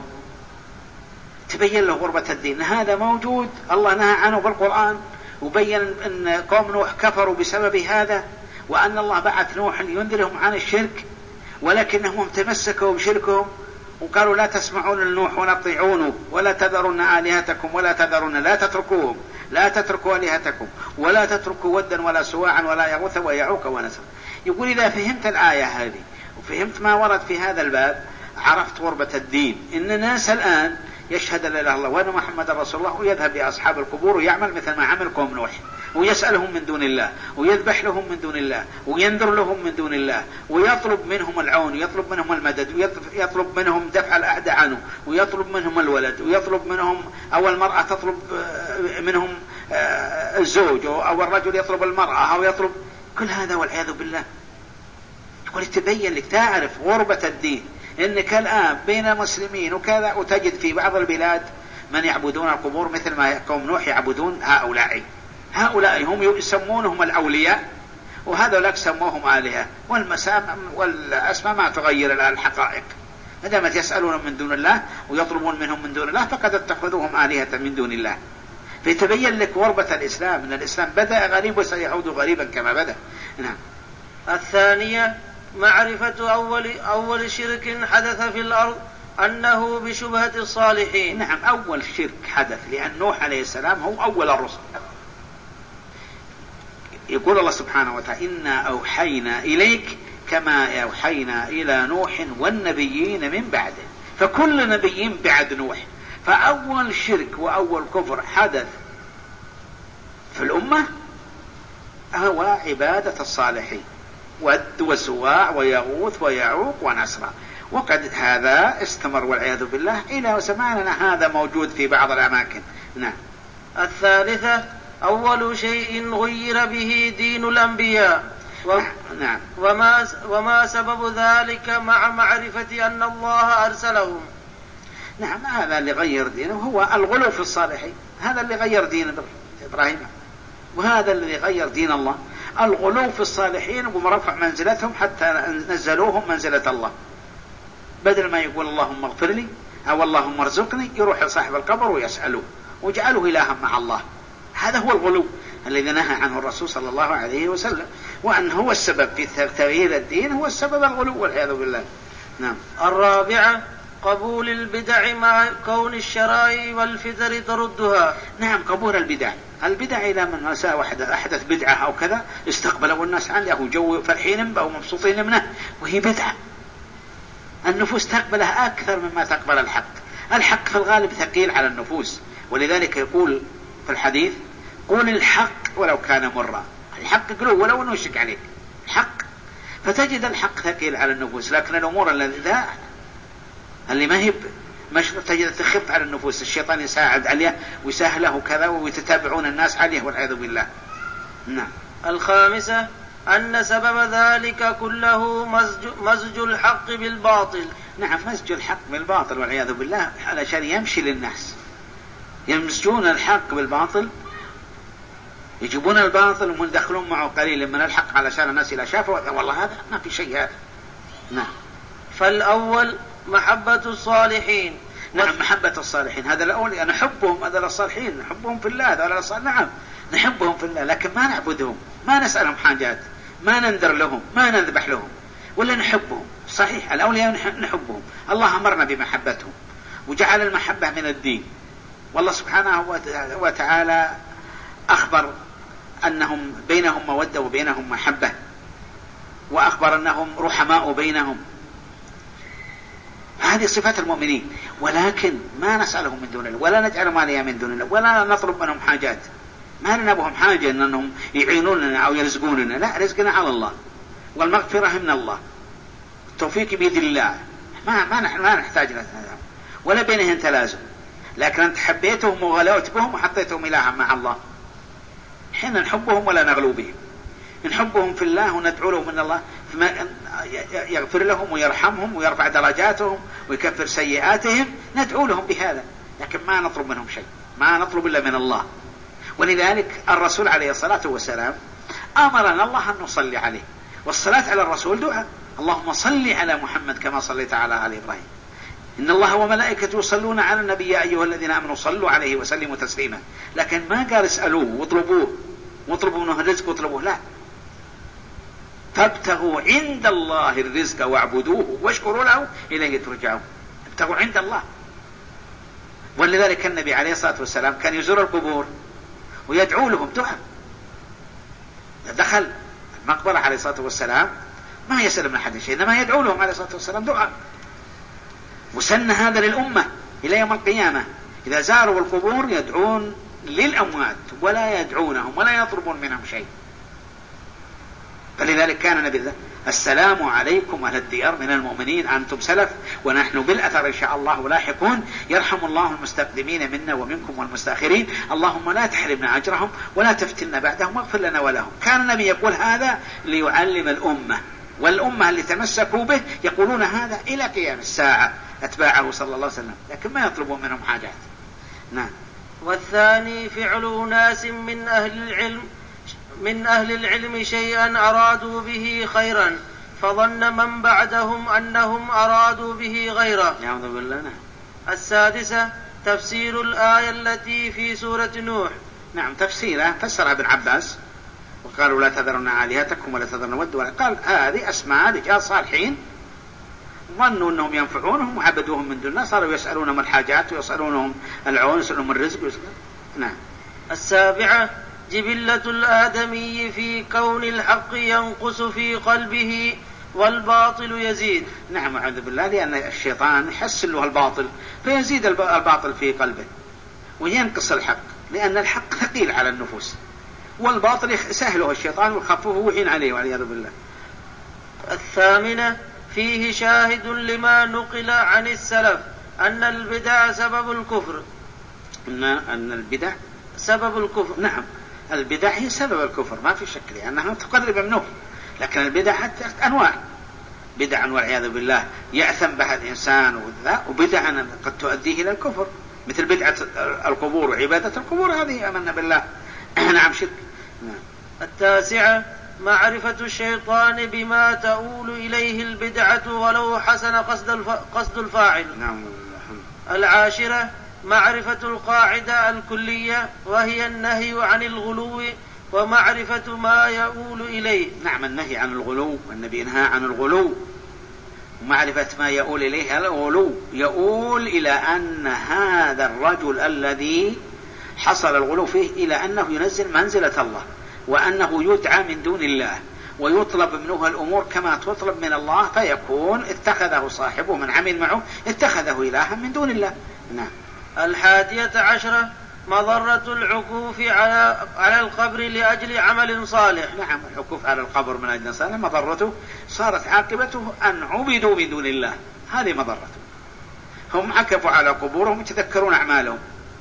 تبين له غربة الدين. هذا موجود، الله نهى عنه بالقرآن وبين أن قوم نوح كفروا بسبب هذا، وأن الله بعث نوح ينذرهم عن الشرك، ولكنهم تمسكوا بشركهم وقالوا لا تسمعون لنوح ولا تطيعونه ولا تذرون آلهتكم ولا تذرون، لا تتركوهم، لا تتركوا آلهتكم ولا تتركوا ودا ولا سواعا ولا يغوث ويعوق ونسر. يقول إذا فهمت الآية هذه وفهمت ما ورد في هذا الباب عرفت غربة الدين. إن الناس الآن يشهد لا إله إلا الله وأن محمد رسول الله ويذهب لأصحاب القبور ويعمل مثل ما عمل قوم نوح، ويسألهم من دون الله ويذبح لهم من دون الله وينذر لهم من دون الله ويطلب منهم العون ويطلب منهم المدد ويطلب منهم دفع الأعداء عنه ويطلب منهم الولد ويطلب منهم أو المرأة تطلب منهم الزوج أو الرجل يطلب المرأة أو يطلب كل هذا والعياذ بالله. تقول تبين لك تعرف غربة الدين، إنك الآن بين مسلمين وكذا، وتجد في بعض البلاد من يعبدون القبور مثل ما قوم نوح يعبدون هؤلاء هؤلاء هم يسمونهم الأولياء، وهذولاك سموهم آلهة، والأسماء ما تغير الآن الحقائق. عندما يسألون من دون الله ويطلبون منهم من دون الله فقد اتخذوهم آلهة من دون الله. فيتبين لك غربة الإسلام، أن الإسلام بدأ غريب وسيعود غريبا كما بدأ. نعم. الثانية معرفة أول, أول شرك حدث في الأرض أنه بشبهة الصالحين. نعم، أول شرك حدث، لأن نوح عليه السلام هو أول الرسل. يقول الله سبحانه وتعالى: إنا أوحينا إليك كما أوحينا إلى نوح والنبيين من بعده. فكل نبي بعد نوح. فأول شرك وأول كفر حدث في الأمة هو عبادة الصالحين، ود وسواع ويغوث ويعوق ونسرا، وقد هذا استمر والعياذ بالله إلى زماننا هذا موجود في بعض الأماكن. نعم. الثالثة أول شيء غير به دين الأنبياء. و... نعم. وما... وما سبب ذلك مع معرفة أن الله أرسلهم. نعم، هذا اللي غير دينه هو الغلو في الصالحين، هذا اللي غير دين إبراهيم، وهذا اللي غير دين الله، الغلو في الصالحين ومرفع منزلتهم حتى نزلوهم منزلة الله. بدل ما يقول اللهم اغفر لي أو اللهم ارزقني، يروح لصاحب القبر ويسأله وجعله إلها مع الله. هذا هو الغلو الذي نهى عنه الرسول صلى الله عليه وسلم، وأن هو السبب في تغيير الدين، هو السبب الغلو والعياذ بالله. نعم. الرابعة قبول البدع مع كون الشرائع والفطر تردها. نعم، قبول البدع. البدع إذا من مساء واحد أحدث بدعة أو كذا استقبلوا الناس عنه جو فرحين بها ومبسوطين منه، وهي بدعة. النفوس تقبلها أكثر مما تقبل الحق. الحق في الغالب ثقيل على النفوس، ولذلك يقول في الحديث: قول الحق ولو كان مرا. الحق قلوه ولو أنه يشك عليك الحق. فتجد الحق ثقيل على النفوس، لكن الأمور التي اللي ما هي مش تجد تخف على النفوس، الشيطان يساعد عليه ويسهله كذا ويتتابعون الناس عليه والعياذ بالله. نعم. الخامسة أن سبب ذلك كله مزج, مزج الحق بالباطل. نعم، مزج الحق بالباطل والعياذ بالله، علشان يمشي للناس. يمزجون الحق بالباطل، يجيبون الباطل ويدخلون معه قليل من الحق علشان الناس إذا شافوا والله هذا ما في شيء هذا. نعم. فالأول محبة الصالحين. نعم، محبة الصالحين هذا الأول، نحبهم، هذا الصالحين نحبهم في الله، هذا الصالحين نعم نحبهم في الله، لكن ما نعبدهم، ما نسألهم حاجات، ما ننذر لهم، ما نذبح لهم، ولا نحبهم. صحيح الأولياء نحبهم، الله أمرنا بمحبتهم وجعل المحبة من الدين. والله سبحانه وتعالى أخبر أنهم بينهم مودة وبينهم محبة، وأخبر أنهم رحماء بينهم. هذه صفات المؤمنين، ولكن ما نسألهم من دون الله، ولا نجعل ماليا من دون الله، ولا نطلب منهم حاجات. ما نبهم حاجة أنهم يعينوننا أو يرزقوننا، لا، رزقنا على الله، والمغفرة من الله، التوفيق بيد الله. ما ما ما نحتاج لها، ولا بينهم تلازم. لكن أنت حبيتهم وغلوت بهم وحطيتهم إلها مع الله. حين نحبهم ولا نغلو بهم، نحبهم في الله وندعو لهم من الله يغفر لهم ويرحمهم ويرفع درجاتهم ويكفر سيئاتهم، ندعو لهم بهذا، لكن ما نطلب منهم شيء، ما نطلب إلا من الله. ولذلك الرسول عليه الصلاة والسلام أمرنا الله أن نصلي عليه، والصلاة على الرسول دعاء. اللهم صل على محمد كما صليت على آل إبراهيم، إن الله وملائكته يصلون على النبي يا أيها الذين آمنوا صلوا عليه وسلموا تسليما. لكن ما قال اسألوه واطلبوه واطلبوا منه الرزق واطلبوه، لا، فابتغوا عند الله الرزق واعبدوه واشكروا له إليه ترجعون. ابتغوا عند الله. ولذلك النبي عليه الصلاة والسلام كان يزور القبور ويدعو لهم دعاء. دخل المقبرة عليه الصلاة والسلام ما يسأل من أحد شيء، إنما يدعو لهم عليه الصلاة والسلام دعاء. وسن هذا للأمة إلى يوم القيامة، إذا زاروا القبور يدعون للأموات ولا يدعونهم ولا يطلبون منهم شيء. فلذلك كان النبي السلام عليكم أهل الديار من المؤمنين أنتم سلف ونحن بالأثر إن شاء الله لاحقون، يرحم الله المستقدمين منا ومنكم والمستأخرين، اللهم لا تحرمنا أجرهم ولا تفتنا بعدهم واغفر لنا ولهم. كان النبي يقول هذا ليعلم الأمة والأمة اللي تمسكوا به يقولون هذا إلى قيام الساعة أتباعه صلى الله عليه وسلم، لكن ما يطلبون منهم حاجات. نعم. والثاني فعل ناس من أهل العلم من أهل العلم شيئا أرادوا به خيرا فظن من بعدهم أنهم أرادوا به غيره. نعوذ بالله. نعم. السادسة تفسير الآية التي في سورة نوح. نعم، تفسيرها فسرها ابن عباس وقالوا لا تذرن آلهتكم ولا تذرن ود ولا، قال هذه أسماء رجال صالحين ظنوا أنهم ينفعونهم وعبدوهم من دون الله، صاروا يسألونهم الحاجات ويسألونهم العون ويسألونهم الرزق ويسألون. نعم. السابعة جبلة الآدمي في كون الحق ينقص في قلبه والباطل يزيد. نعم، أعوذ بالله، لأن الشيطان يحسن له الباطل فيزيد الباطل في قلبه وينقص الحق، لأن الحق ثقيل على النفوس والباطل يسهله الشيطان ويخففه ويعين عليه والعياذ بالله. الثامنة فيه شاهد لما نقل عن السلف أن البدع سبب الكفر. أن أن البدع سبب الكفر. نعم، البدع هي سبب الكفر ما في شك، لأنها تقرب منه، لكن البدع أنواع، بدعا والعياذ بالله يأثم بها الإنسان وبدعا قد تؤديه إلى الكفر، مثل بدعة القبور وعبادة القبور، هذه آمنا بالله. نعم، شرك. نعم. التاسعة معرفة الشيطان بما تؤول إليه البدعة ولو حسن قصد الف... قصد الفاعل. نعم. العاشرة معرفة القاعدة الكلية وهي النهي عن الغلو ومعرفة ما يؤول إليه. نعم، النهي عن الغلو، والنبي نهى عن الغلو، ومعرفة ما يؤول إليه الغلو يؤول إلى أن هذا الرجل الذي حصل الغلو فيه إلى أنه ينزل منزلة الله، وأنه يدعى من دون الله ويطلب منه الأمور كما تطلب من الله، فيكون اتخذه صاحبه من عمل معه اتخذه إلها من دون الله. نعم. الحادية عشرة مضرة العكوف على على القبر لأجل عمل صالح. نعم، العكوف على القبر من أجل صالح مضرته صارت عاقبته أن عبدوا من دون الله، هذه مضرته، هم عكفوا على قبورهم يتذكرون أعمالهم،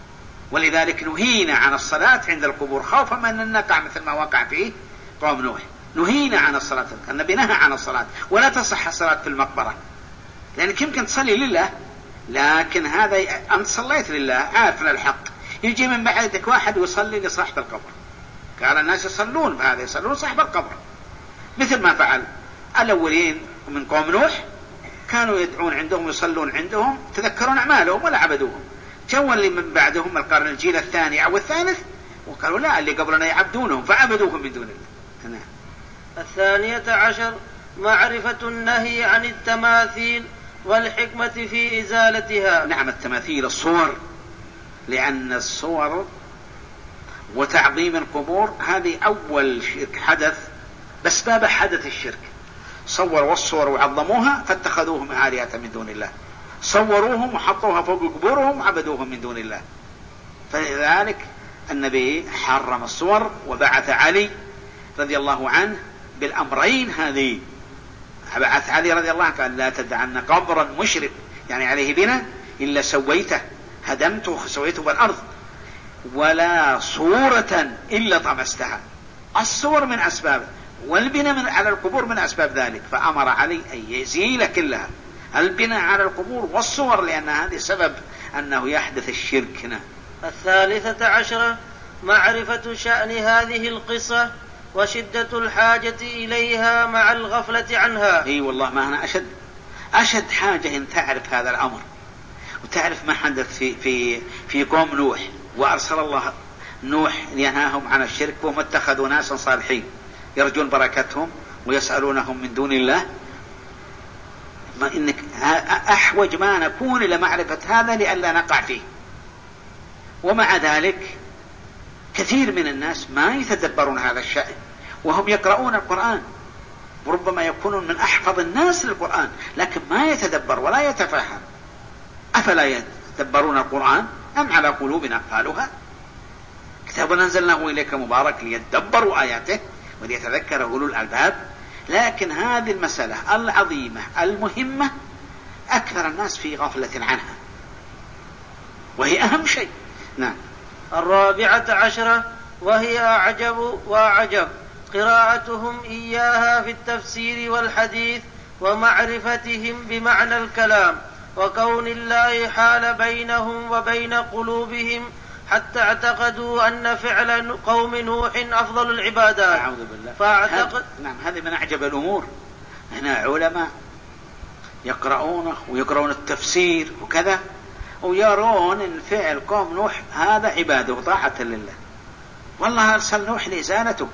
ولذلك نهينا عن الصلاة عند القبور خوفا من أن نقع مثل ما وقع فيه قوم نوح. نهينا عن الصلاة، النبي نهى عن الصلاة، ولا تصح الصلاة في المقبرة، لأنك يمكن تصلي لله، لكن هذا أنت صليت لله عارفنا الحق، يجي من بعدك واحد ويصلي لصاحب القبر. قال الناس يصلون بهذا، يصلون صاحب القبر، مثل ما فعل الأولين من قوم نوح، كانوا يدعون عندهم يصلون عندهم تذكرون أعمالهم ولا عبدوهم. جو اللي من بعدهم القرن الجيل الثاني أو الثالث وقالوا لا، اللي قبلنا يعبدونهم فعبدوهم من دون الله. الثانية عشر معرفة النهي عن التماثيل والحكمة في إزالتها. نعم، التماثيل الصور، لأن الصور وتعظيم القبور هذه أول شرك حدث، بسبب حدث الشرك صوروا الصور وعظموها فاتخذوهم آلهة من دون الله، صوروهم وحطوها فوق قبورهم وعبدوهم من دون الله. فلذلك النبي حرم الصور وبعث علي رضي الله عنه بالأمرين هذه. بعث علي رضي الله عنه قال لا تدعن قبرا مشرك يعني عليه بنا إلا سويته، هدمته سويته بالأرض، ولا صورة إلا طمستها. الصور من أسباب، والبناء من على القبور من أسباب ذلك، فأمر علي أن يزيل كلها، البناء على القبور والصور، لأن هذه سبب أنه يحدث الشرك هنا. الثالثة عشرة معرفة شأن هذه القصة وشدة الحاجة إليها مع الغفلة عنها. اي والله، ما هنا أشد أشد حاجة أن تعرف هذا الأمر وتعرف ما حدث في في في قوم نوح، وأرسل الله نوح لينهاهم عن الشرك، وهم اتخذوا ناسا صالحين يرجون بركتهم ويسألونهم من دون الله. ما إنك أحوج ما نكون إلى معرفة هذا لئلا نقع فيه. ومع ذلك كثير من الناس ما يتدبرون هذا الشأن وهم يقرؤون القرآن، وربما يكونون من أحفظ الناس للقرآن، لكن ما يتدبر ولا يتفهم. أفلا يتدبرون القرآن أم على قلوب أقفالها؟ كتاب أنزلناه إليك مبارك ليتدبروا آياته وليتذكر أولو الألباب. لكن هذه المسألة العظيمة المهمة أكثر الناس في غفلة عنها، وهي أهم شيء. نعم. الرابعة عشرة وهي أعجب وأعجب قراءتهم إياها في التفسير والحديث ومعرفتهم بمعنى الكلام، وكون الله حال بينهم وبين قلوبهم حتى اعتقدوا أن فعل قوم نوح أفضل العبادات. أعوذ بالله. فاعتقد نعم هذه من أعجب الأمور. هنا علماء يقرؤونه ويقرؤون التفسير وكذا ويرون أن فعل قوم نوح هذا عبادة وطاعة لله. والله أرسل نوح لإزالته.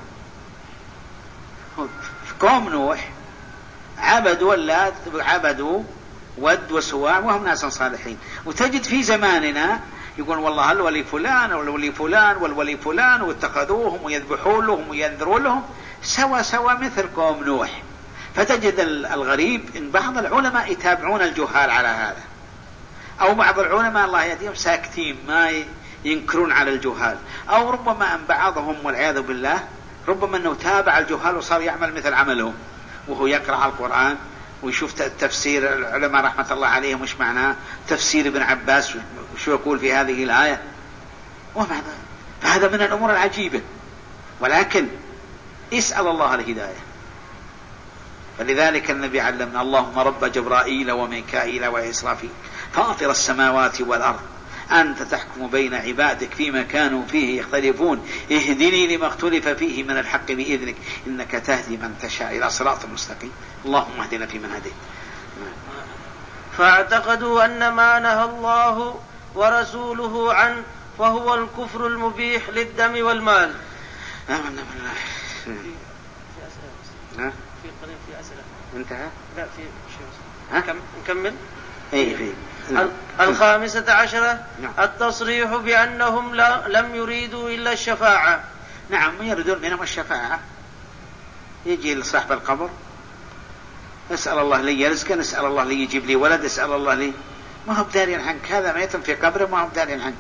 قوم نوح عبدوا اللات عبدوا ود وسواع وهم ناس صالحين. وتجد في زماننا يقول والله الولي فلان والولي فلان والولي فلان واتخذوهم ويذبحون لهم وينذرون لهم سوا سوا مثل قوم نوح. فتجد الغريب ان بعض العلماء يتابعون الجهال على هذا، او بعض العلماء الله يهديهم ساكتين ما ينكرون على الجهال، او ربما ان بعضهم والعياذ بالله ربما انه تابع الجهال وصار يعمل مثل عملهم وهو يقرأ القرآن ويشوف التفسير العلماء رحمة الله عليهم وش معناه تفسير ابن عباس وشو يقول في هذه الآية ومعنى. فهذا من الأمور العجيبة، ولكن اسأل الله الهداية. فلذلك النبي علمنا اللهم رب جبرائيل وميكائيل وإسرافيل فاطر السماوات والأرض أنت تحكم بين عبادك فيما كانوا فيه يختلفون اهدني لما اختلف فيه من الحق بإذنك إنك تهدي من تشاء إلى صراط مستقيم اللهم اهدنا فيمن هديت. فاعتقدوا أن ما نهى الله ورسوله عنه فهو الكفر المبيح للدم والمال. آمنا بالله. في قليل في أسئلة انتهى؟ لا في شيء نكمل. اي في الخامسة عشرة التصريح بأنهم لم يريدوا إلا الشفاعة. نعم يريدون منهم الشفاعة. يجي لصاحب القبر نسأل الله لي رزقا نسأل الله لي يجيب لي ولد نسأل الله لي، ما هو بداري عنك هذا ميت في قبره ما هو بداري عنك.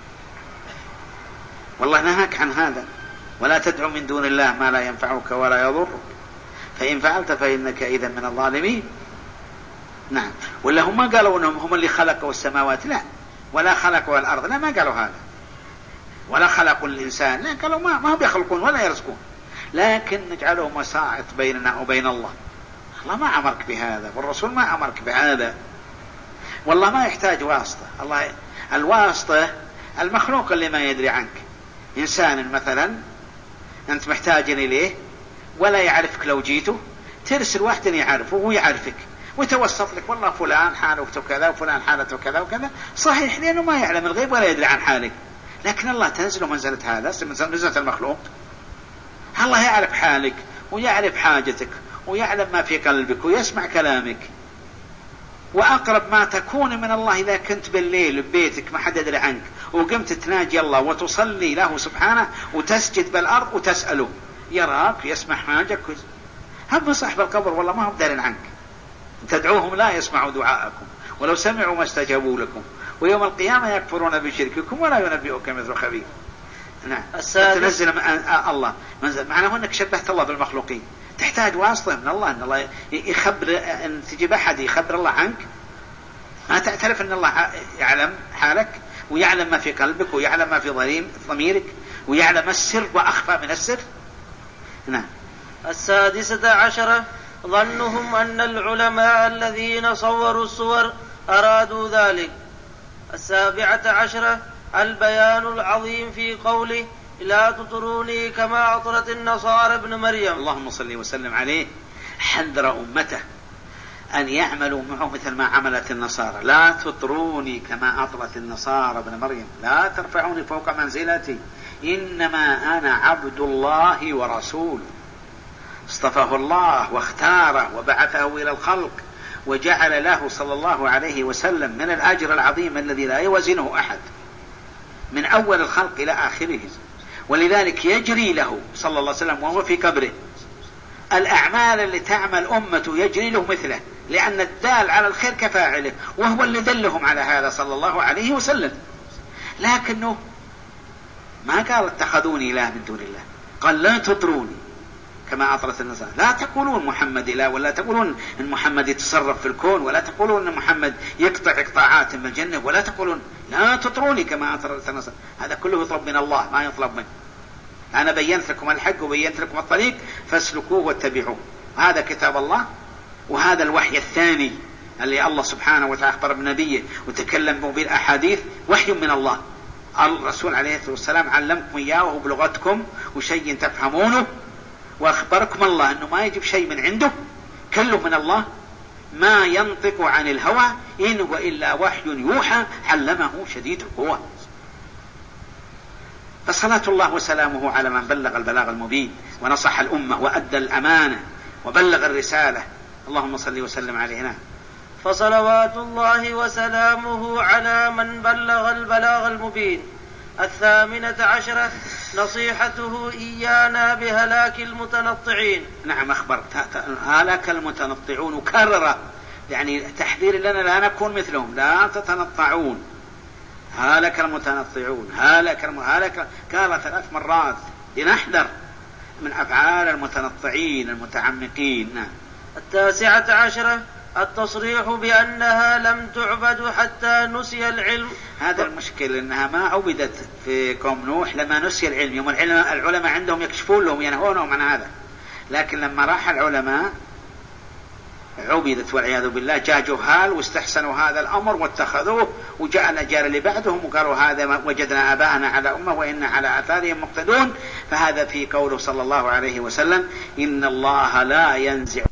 والله نهاك عن هذا ولا تدعو من دون الله ما لا ينفعك ولا يضرك فإن فعلت فإنك إذا من الظالمين. نعم. ولا هم ما قالوا انهم هم اللي خلقوا السماوات لا ولا خلقوا الارض لا ما قالوا هذا ولا خلقوا الانسان لا قالوا ما ما هم يخلقون ولا يرزقون، لكن نجعله مساعد بيننا وبين الله. الله ما امرك بهذا والرسول ما امرك بهذا. والله ما يحتاج واسطة. الله الواسطة المخلوق اللي ما يدري عنك. انسان مثلا انت محتاج اليه ولا يعرفك لو جيته ترسل واحد يعرفه وهو يعرفك ويتوسط لك والله فلان حالته كذا وفلان حالته كذا وكذا صحيح لأنه ما يعلم الغيب ولا يدري عن حالك، لكن الله تنزل منزلة هذا منزلة المخلوق. الله يعرف حالك ويعرف حاجتك ويعلم ما في قلبك ويسمع كلامك. وأقرب ما تكون من الله إذا كنت بالليل ببيتك ما حد يدري عنك وقمت تناجي الله وتصلي له سبحانه وتسجد بالأرض وتسأله يراك يسمع حاجك. هم صاحب القبر والله ما هم دارين عنك تدعوهم لا يسمعوا دعاءكم ولو سمعوا ما استجابوا لكم ويوم القيامة يكفرون بشرككم ولا ينبئك مثل خبير. نعم. تنزل الله منزل معناه أنك شبهت الله بالمخلوقين. تحتاج واسطة من الله أن الله يخبر أن تجيب أحد يخبر الله عنك. ما تعترف أن الله يعلم حالك ويعلم ما في قلبك ويعلم ما في ضميرك ويعلم السر وأخفى من السر. نعم. السادسة عشرة ظنهم أن العلماء الذين صوروا الصور أرادوا ذلك. السابعة عشرة البيان العظيم في قوله لا تطروني كما أطرت النصارى ابن مريم. اللهم صل وسلم عليه. حذر أمته أن يعملوا معه مثل ما عملت النصارى. لا تطروني كما أطرت النصارى ابن مريم لا ترفعوني فوق منزلتي إنما أنا عبد الله ورسوله اصطفاه الله واختاره وبعثه إلى الخلق وجعل له صلى الله عليه وسلم من الأجر العظيم الذي لا يوازنه أحد من أول الخلق إلى آخره. ولذلك يجري له صلى الله عليه وسلم وهو في قبره الأعمال اللي تعمل أمته يجري له مثله لأن الدال على الخير كفاعله وهو اللي دلهم على هذا صلى الله عليه وسلم. لكنه ما قال اتخذوني إله من دون الله، قال لا تطروني كما أطرت النصارى. لا تقولون محمد إله ولا تقولون أن محمد يتصرف في الكون ولا تقولون أن محمد يقطع إقطاعات من الجنة ولا تقولون لا تطروني كما أطرت النصارى. هذا كله يطلب من الله ما يطلب منه. أنا بينت لكم الحق وبينت لكم الطريق فاسلكوه واتبعوه. هذا كتاب الله، وهذا الوحي الثاني اللي الله سبحانه وتعالى أخبر بنبيه وتكلم بالأحاديث، وحي من الله. الرسول عليه الصلاة والسلام علمكم إياه بلغتكم وشيء تفهمونه، وأخبركم الله أنه ما يجب شيء من عنده، كله من الله، ما ينطق عن الهوى إن هو إلا وحي يوحى علمه شديد القوى. فصلاة الله وسلامه على من بلغ البلاغ المبين ونصح الأمة وأدى الأمانة وبلغ الرسالة. اللهم صل وسلم عليه. فصلوات الله وسلامه على من بلغ البلاغ المبين. الثامنة عشرة نصيحته إيانا بهلاك المتنطعين. نعم، أخبر هلاك المتنطعون وكرر، يعني تحذير لنا لا نكون مثلهم، لا تتنطعون. هلك المتنطعون، هلك هلك قال ثلاث مرات لنحذر من أفعال المتنطعين المتعمقين. نعم. التاسعة عشرة التصريح بأنها لم تعبد حتى نسي العلم. هذا المشكل أنها ما عبدت في قوم نوح لما نسي العلم. يوم العلماء عندهم يكشفون لهم ينهونهم عن هذا، لكن لما راح العلماء عبدت والعياذ بالله. جاء جهال واستحسنوا هذا الأمر واتخذوه، وجاء الأجيال اللي بعدهم وقالوا هذا وجدنا آباءنا على أمة وإن على آثارهم مقتدون. فهذا في قوله صلى الله عليه وسلم إن الله لا ينزع